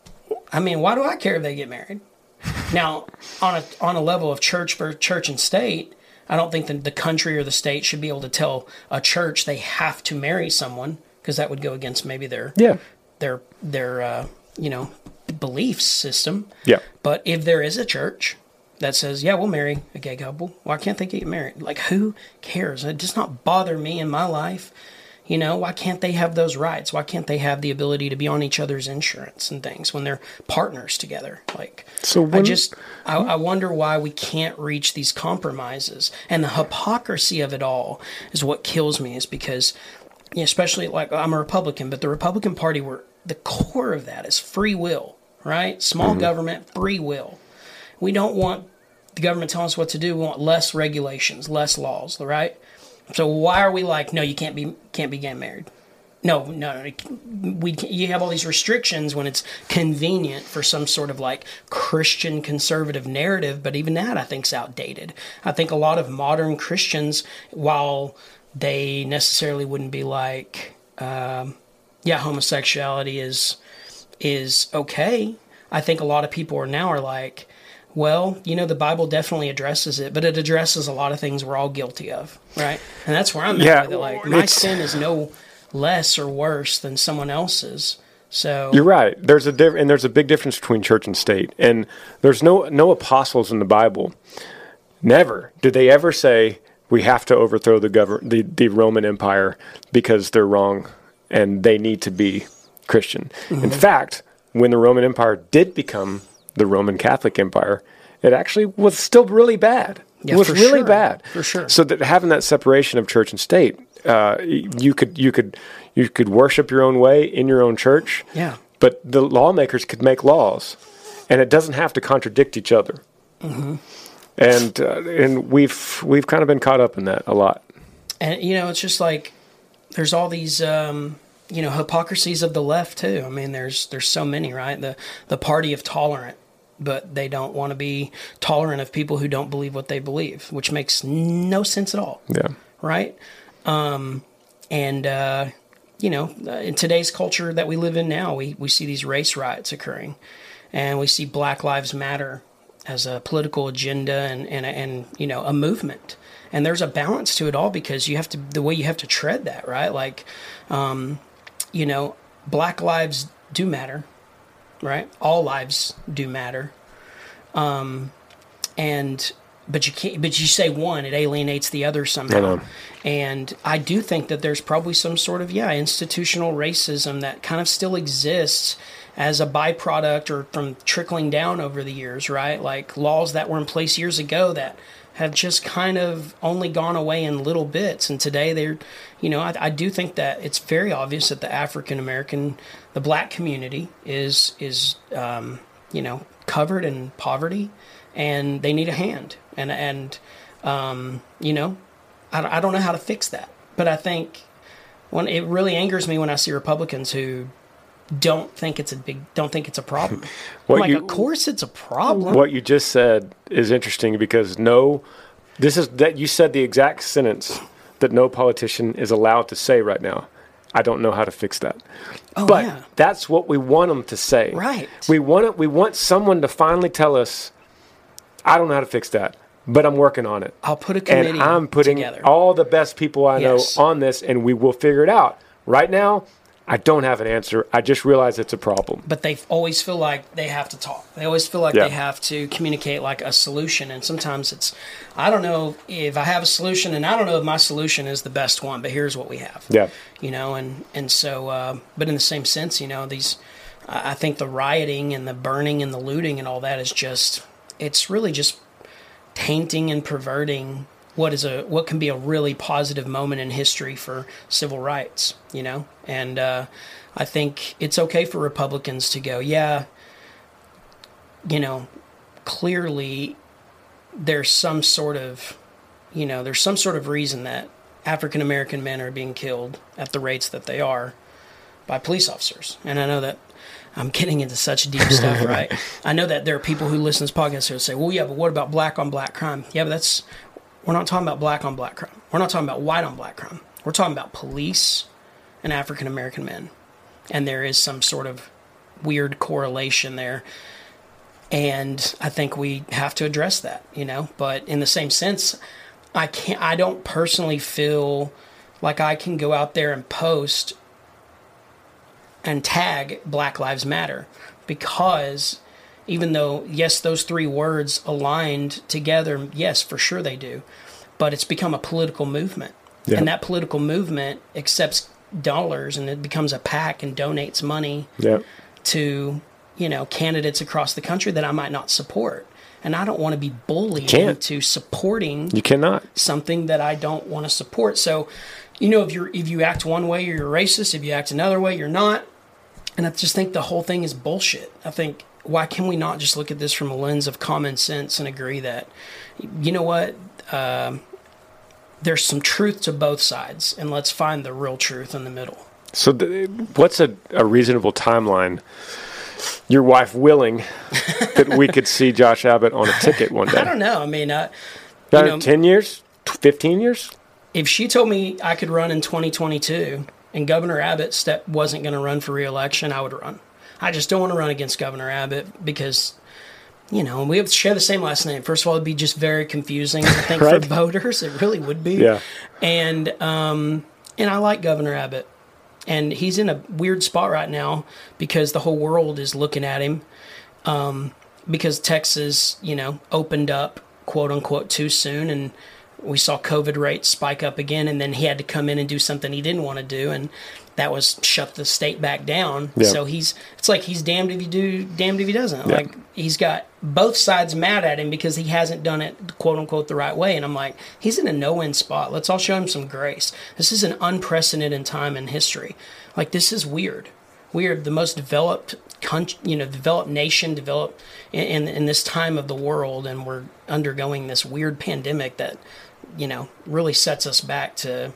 S9: I mean, why do I care if they get married? Now, on a on a level of church for church and state, I don't think that the country or the state should be able to tell a church they have to marry someone, because that would go against maybe their
S7: Yeah.
S9: their their uh, you know, belief system.
S7: Yeah.
S9: But if there is a church that says, yeah, we'll marry a gay couple, why can't they get married? Like, who cares? It does not bother me in my life. You know, why can't they have those rights? Why can't they have the ability to be on each other's insurance and things when they're partners together? Like,
S7: So
S9: I
S7: when-
S9: just, I, I wonder why we can't reach these compromises. And the hypocrisy of it all is what kills me, is because, you know, especially, like, I'm a Republican, but the Republican Party, were the core of that is free will, right? Small
S7: Mm-hmm.
S9: government, free will. We don't want the government telling us what to do. We want less regulations, less laws, right? So why are we like, no, you can't be can't be getting married? No, no, no, we you have all these restrictions when it's convenient for some sort of like Christian conservative narrative, but even that I think is outdated. I think a lot of modern Christians, while they necessarily wouldn't be like, um, yeah, homosexuality is is okay. I think a lot of people are now are like, well, you know, the Bible definitely addresses it, but it addresses a lot of things we're all guilty of, right? And that's where I'm
S7: Yeah,
S9: at with it. Like, my
S7: it's-
S9: sin is no less or worse than someone else's. So
S7: You're right. There's a diff- and there's a big difference between church and state. And there's no no apostles in the Bible. Never did they ever say we have to overthrow the govern the, the Roman Empire because they're wrong and they need to be Christian.
S9: Mm-hmm.
S7: In fact, when the Roman Empire did become the Roman Catholic Empire, it actually was still really bad.
S9: Yeah,
S7: it was
S9: for
S7: really
S9: sure.
S7: bad.
S9: For sure.
S7: So that having that separation of church and state, uh, you could you could you could worship your own way in your own church.
S9: Yeah.
S7: But the lawmakers could make laws, and it doesn't have to contradict each other.
S9: Mm-hmm.
S7: And uh, and we've we've kind of been caught up in that a lot.
S9: And, you know, it's just like there's all these, um, you know, hypocrisies of the left, too. I mean, there's there's so many, right? The the party of tolerant, but they don't want to be tolerant of people who don't believe what they believe, which makes no sense at all.
S7: Yeah.
S9: Right? Um, and, uh, you know, in today's culture that we live in now, we, we see these race riots occurring, and we see Black Lives Matter as a political agenda and, and, and, you know, a movement. And there's a balance to it all, because you have to, the way you have to tread that, right? Like, um, you know, Black lives do matter, right? All lives do matter. Um, and, but you can't, but you say one, it alienates the other somehow.
S7: I know.
S9: And I do think that there's probably some sort of, yeah, institutional racism that kind of still exists as a byproduct or from trickling down over the years, right? Like laws that were in place years ago that have just kind of only gone away in little bits. And today they're, you know, I, I do think that it's very obvious that the African American, the black community is, is, um, you know, covered in poverty, and they need a hand. And, and, um, you know, I, I don't know how to fix that, but I think when it really angers me when I see Republicans who don't think it's a big, don't think it's a problem.
S7: What
S9: I'm like,
S7: you-
S9: of course it's a problem.
S7: What you just said is interesting, because no, this is that you said the exact sentence that no politician is allowed to say right now. I don't know how to fix that.
S9: Oh,
S7: but
S9: yeah.
S7: that's what we want them to say.
S9: Right.
S7: We want it. We want someone to finally tell us, I don't know how to fix that, but I'm working on it.
S9: I'll put a committee
S7: and I'm putting
S9: together.
S7: all the best people I
S9: Yes.
S7: know on this, and we will figure it out. Right now, I don't have an answer. I just realize it's a problem.
S9: But they always feel like they have to talk. They always feel like
S7: Yeah.
S9: they have to communicate like a solution. And sometimes it's, I don't know if I have a solution, and I don't know if my solution is the best one, but here's what we have.
S7: Yeah.
S9: You know, and, and so, uh, but in the same sense, you know, these, I I think the rioting and the burning and the looting and all that is just, it's really just tainting and perverting what is a what can be a really positive moment in history for civil rights, you know? And uh, I think it's okay for Republicans to go, yeah, you know, clearly there's some sort of, you know, there's some sort of reason that African American men are being killed at the rates that they are by police officers. And I know that I'm getting into such deep stuff, right? I know that there are people who listen to this podcast who say, well, yeah, but what about black on black crime? Yeah, but that's, we're not talking about black on black crime. We're not talking about white on black crime. We're talking about police and African American men. And there is some sort of weird correlation there. And I think we have to address that, you know, but in the same sense, I can't, I don't personally feel like I can go out there and post and tag Black Lives Matter, because even though, yes, those three words aligned together, yes, for sure they do, but it's become a political movement. Yeah. And that political movement accepts dollars, and it becomes a PAC and donates money yeah. to, you know, candidates across the country that I might not support. And I don't want to be bullied into supporting
S7: you cannot.
S9: something that I don't want to support. So, you know, if you're if you act one way, you're racist. If you act another way, you're not. And I just think the whole thing is bullshit. I think, why can we not just look at this from a lens of common sense and agree that, you know what, um, there's some truth to both sides, and let's find the real truth in the middle.
S7: So the, what's a, a reasonable timeline, your wife willing, that we could see Josh Abbott on a ticket one day?
S9: I don't know. I mean, uh,
S7: you know, ten years? fifteen years?
S9: If she told me I could run in twenty twenty-two and Governor Abbott step wasn't going to run for re-election, I would run. I just don't want to run against Governor Abbott because, you know, we have to share the same last name. First of all, it'd be just very confusing, I think, right? for voters. It really would be.
S7: Yeah.
S9: And, um, and I like Governor Abbott. And he's in a weird spot right now because the whole world is looking at him um, because Texas, you know, opened up, quote unquote, too soon. And we saw COVID rates spike up again. And then he had to come in and do something he didn't want to do. And that was shut the state back down. Yeah. So he's, it's like he's damned if you do, damned if he doesn't. Yeah. Like he's got both sides mad at him because he hasn't done it, quote unquote, the right way. And I'm like, he's in a no-win spot. Let's all show him some grace. This is an unprecedented time in history. Like, this is weird. We're the most developed country, you know, developed nation, developed in, in, in this time of the world. And we're undergoing this weird pandemic that, you know, really sets us back to,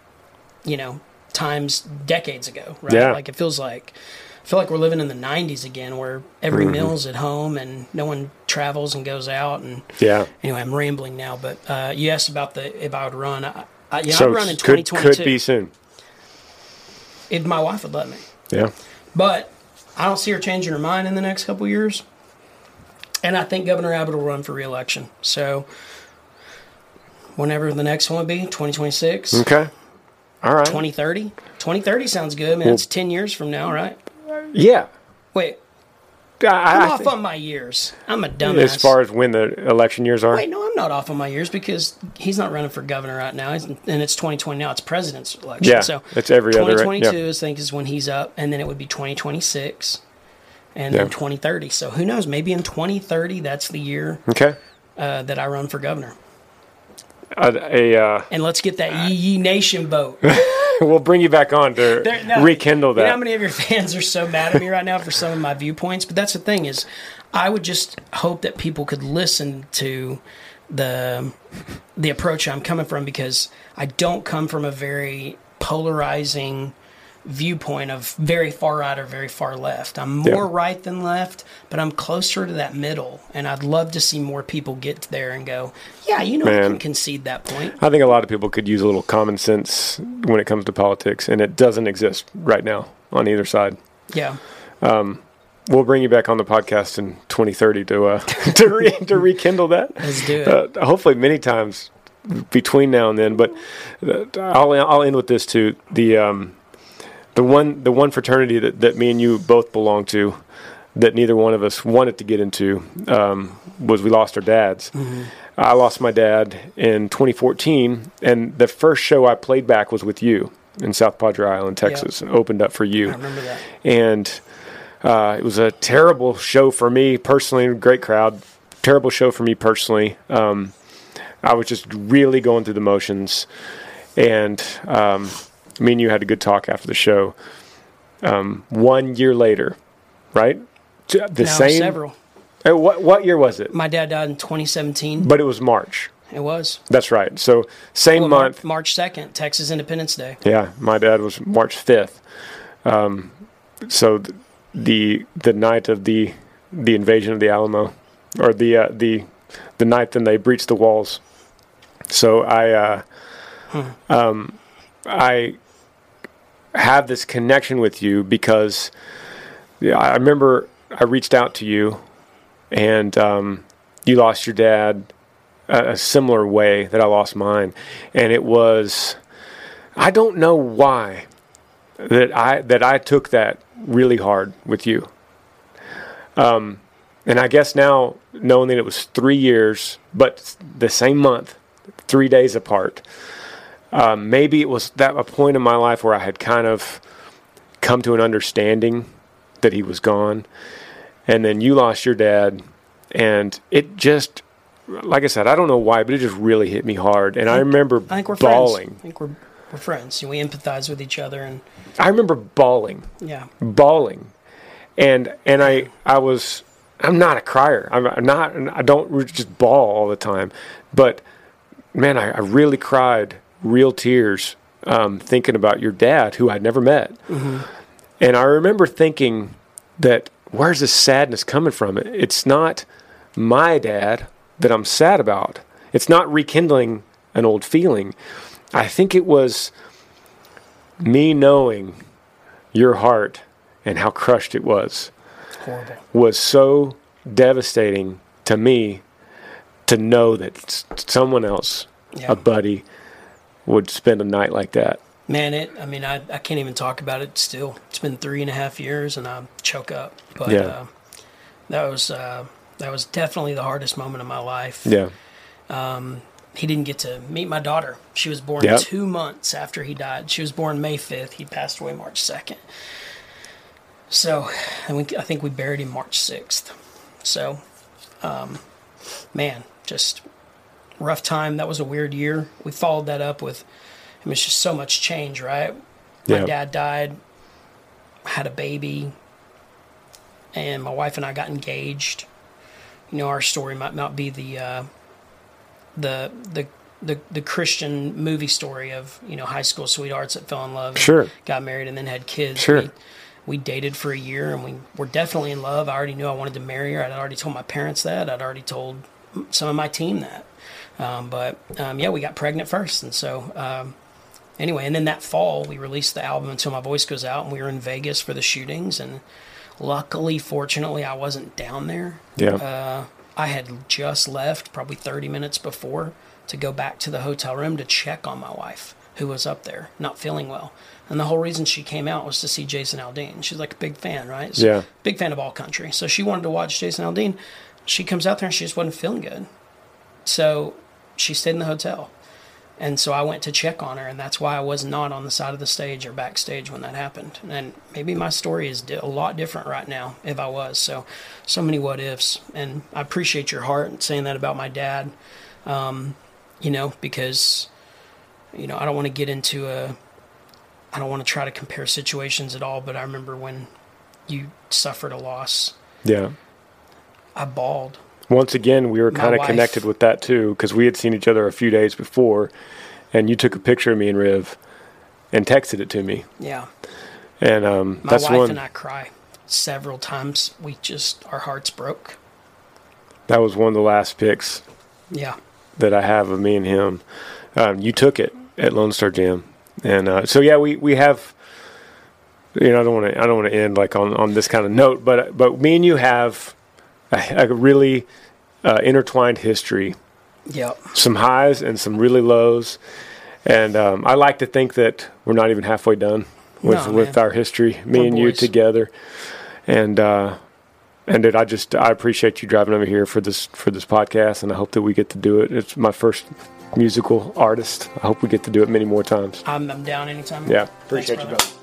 S9: you know, times decades ago, right?
S7: Yeah.
S9: Like it feels like, I feel like we're living in the nineties again, where every mm-hmm. meal's at home and no one travels and goes out. And
S7: yeah.
S9: Anyway, I'm rambling now, but uh, you asked about the if I would run. I, I, yeah,
S7: so
S9: I'd run in twenty twenty-two.
S7: Could, could be soon.
S9: If my wife would let me.
S7: Yeah.
S9: But I don't see her changing her mind in the next couple of years. And I think Governor Abbott will run for re-election. So whenever the next one would be, twenty twenty-six.
S7: Okay. All right.
S9: twenty thirty? twenty thirty sounds good, man. Well, it's ten years from now, right?
S7: Yeah.
S9: Wait.
S7: I,
S9: I'm
S7: I
S9: off
S7: think,
S9: on my years. I'm a dumbass.
S7: As far as when the election years are?
S9: Wait, no, I'm not off on my years because he's not running for governor right now. He's, and it's twenty twenty now. It's president's election.
S7: Yeah,
S9: so
S7: it's every other.
S9: twenty twenty-two,
S7: yeah.
S9: I think, is when he's up. And then it would be twenty twenty-six. And yeah. then twenty thirty. So who knows? Maybe in twenty thirty, that's the year
S7: okay.
S9: uh, that I run for governor.
S7: Uh, a, uh,
S9: and let's get that Yee Yee Nation vote.
S7: We'll bring you back on to there, no, rekindle that.
S9: You know how many of your fans are so mad at me right now for some of my viewpoints? But that's the thing is, I would just hope that people could listen to the the approach I'm coming from, because I don't come from a very polarizing viewpoint of very far right or very far left. I'm more yeah. right than left, but I'm closer to that middle, and I'd love to see more people get there and go, yeah, you know, Man, I can concede that point.
S7: I think a lot of people could use a little common sense when it comes to politics, and it doesn't exist right now on either side.
S9: Yeah.
S7: Um, we'll bring you back on the podcast in twenty thirty to uh, to, re- to rekindle that.
S9: Let's do it.
S7: Uh, hopefully many times between now and then, but uh, I'll I'll end with this too. The um, The one the one fraternity that, that me and you both belong to, that neither one of us wanted to get into, um, was we lost our dads. Mm-hmm. I lost my dad in twenty fourteen, and the first show I played back was with you in South Padre Island, Texas, yep. and opened up for you.
S9: I remember that.
S7: And uh, it was a terrible show for me personally, great crowd, terrible show for me personally. Um, I was just really going through the motions, and um, me and you had a good talk after the show. Um, one year later, right? The
S9: no,
S7: same.
S9: Several.
S7: Uh, what what year was it?
S9: My dad died in twenty seventeen.
S7: But it was March.
S9: It was.
S7: That's right. So same
S9: well,
S7: month.
S9: March second, Texas Independence Day.
S7: Yeah, my dad was March fifth. Um, so th- the the night of the the invasion of the Alamo, or the uh, the the night then they breached the walls. So I uh, hmm. um, I have this connection with you because yeah, I remember I reached out to you, and um, you lost your dad a similar way that I lost mine. And it was, I don't know why that I that I took that really hard with you. Um, and I guess now, knowing that it was three years, but the same month, three days apart, um, maybe it was that a point in my life where I had kind of come to an understanding that he was gone. And then you lost your dad, and it just, like I said, I don't know why, but it just really hit me hard. And I, think, I remember
S9: I think we're
S7: bawling.
S9: Friends. I think we're we're friends. We empathize with each other, and
S7: I remember bawling.
S9: Yeah,
S7: bawling, and and I I was I'm not a crier. I'm not. I don't just bawl all the time, but man, I, I really cried real tears um, thinking about your dad, who I'd never met. Mm-hmm. And I remember thinking that, where's this sadness coming from? It's not my dad that I'm sad about. It's not rekindling an old feeling. I think it was me knowing your heart and how crushed it was.
S9: Horrible.
S7: Was so devastating to me to know that someone else, yeah. a buddy, would spend a night like that.
S9: Man, it. I mean, I, I can't even talk about it still. It's been three and a half years, and I choke up. But
S7: yeah.
S9: uh, that was uh, that was definitely the hardest moment of my life.
S7: Yeah.
S9: Um, he didn't get to meet my daughter. She was born
S7: yep.
S9: two months after he died. She was born May fifth. He passed away March second. So, and we, I think we buried him March sixth. So, um, man, just rough time. That was a weird year. We followed that up with, I mean, it's just so much change, right? My
S7: yep.
S9: dad died, had a baby, and my wife and I got engaged. You know, our story might not be the uh, the the the the Christian movie story of, you know, high school sweethearts that fell in love,
S7: sure,
S9: got married, and then had kids.
S7: Sure.
S9: We, we dated for a year, and we were definitely in love. I already knew I wanted to marry her. I'd already told my parents that. I'd already told some of my team that. Um, but um, yeah, we got pregnant first, and so um, anyway, and then that fall we released the album Until My Voice Goes Out, and we were in Vegas for the shootings, and luckily, fortunately, I wasn't down there.
S7: Yeah.
S9: Uh, I had just left probably thirty minutes before to go back to the hotel room to check on my wife, who was up there not feeling well. And the whole reason she came out was to see Jason Aldean. She's like a big fan, right? So
S7: yeah.
S9: Big fan of All Country. So she wanted to watch Jason Aldean. She comes out there and she just wasn't feeling good. So she stayed in the hotel. And so I went to check on her, and that's why I was not on the side of the stage or backstage when that happened. And maybe my story is a lot different right now if I was. So, so many what ifs. And I appreciate your heart and saying that about my dad, um, you know, because, you know, I don't want to get into a, I don't want to try to compare situations at all, but I remember when you suffered a loss.
S7: Yeah.
S9: I bawled.
S7: Once again, we were kind of connected with that too, because we had seen each other a few days before, and you took a picture of me and Riv and texted it to me.
S9: Yeah.
S7: And um,
S9: my
S7: that's
S9: wife
S7: one,
S9: and I cry several times. We just, our hearts broke.
S7: That was one of the last pics.
S9: Yeah.
S7: That I have of me and him. Um, you took it at Lone Star Jam, and uh, so yeah, we, we have. You know, I don't want to I don't want to end like on, on this kind of note, but but me and you have a, a really uh, intertwined history.
S9: Yep.
S7: Some highs and some really lows, and um, I like to think that we're not even halfway done with
S9: no,
S7: with our history. Me
S9: we're
S7: and
S9: boys.
S7: you together, and uh, and dude, I just I appreciate you driving over here for this for this podcast, and I hope that we get to do it. It's my first musical artist. I hope we get to do it many more times.
S9: I'm, I'm down anytime.
S7: Yeah, appreciate
S9: Thanks,
S7: you, brother.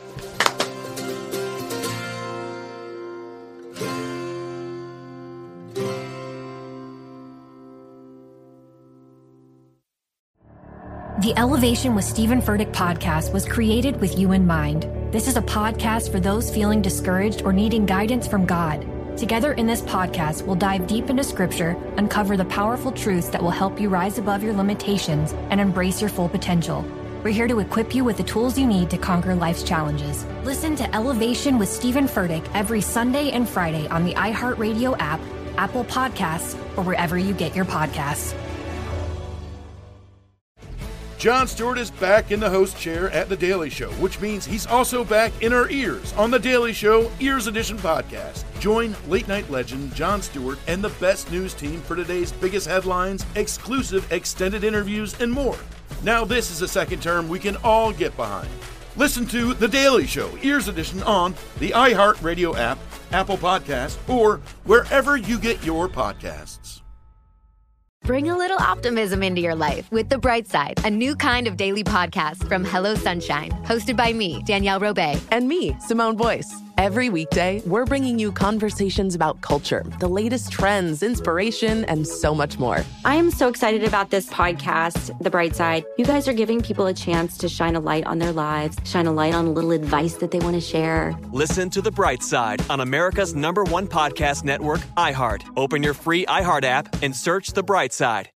S1: The Elevation with Stephen Furtick podcast was created with you in mind. This is a podcast for those feeling discouraged or needing guidance from God. Together in this podcast, we'll dive deep into scripture, uncover the powerful truths that will help you rise above your limitations and embrace your full potential. We're here to equip you with the tools you need to conquer life's challenges. Listen to Elevation with Stephen Furtick every Sunday and Friday on the iHeartRadio app, Apple Podcasts, or wherever you get your podcasts.
S2: Jon Stewart is back in the host chair at The Daily Show, which means he's also back in our ears on The Daily Show Ears Edition podcast. Join late-night legend Jon Stewart and the best news team for today's biggest headlines, exclusive extended interviews, and more. Now this is a second term we can all get behind. Listen to The Daily Show Ears Edition on the iHeartRadio app, Apple Podcasts, or wherever you get your podcasts.
S3: Bring a little optimism into your life with The Bright Side, a new kind of daily podcast from Hello Sunshine, hosted by me, Danielle Robay.
S4: And me, Simone Boyce. Every weekday, we're bringing you conversations about culture, the latest trends, inspiration, and so much more.
S5: I am so excited about this podcast, The Bright Side. You guys are giving people a chance to shine a light on their lives, shine a light on a little advice that they want to share.
S6: Listen to The Bright Side on America's number one podcast network, iHeart. Open your free iHeart app and search The Bright Side.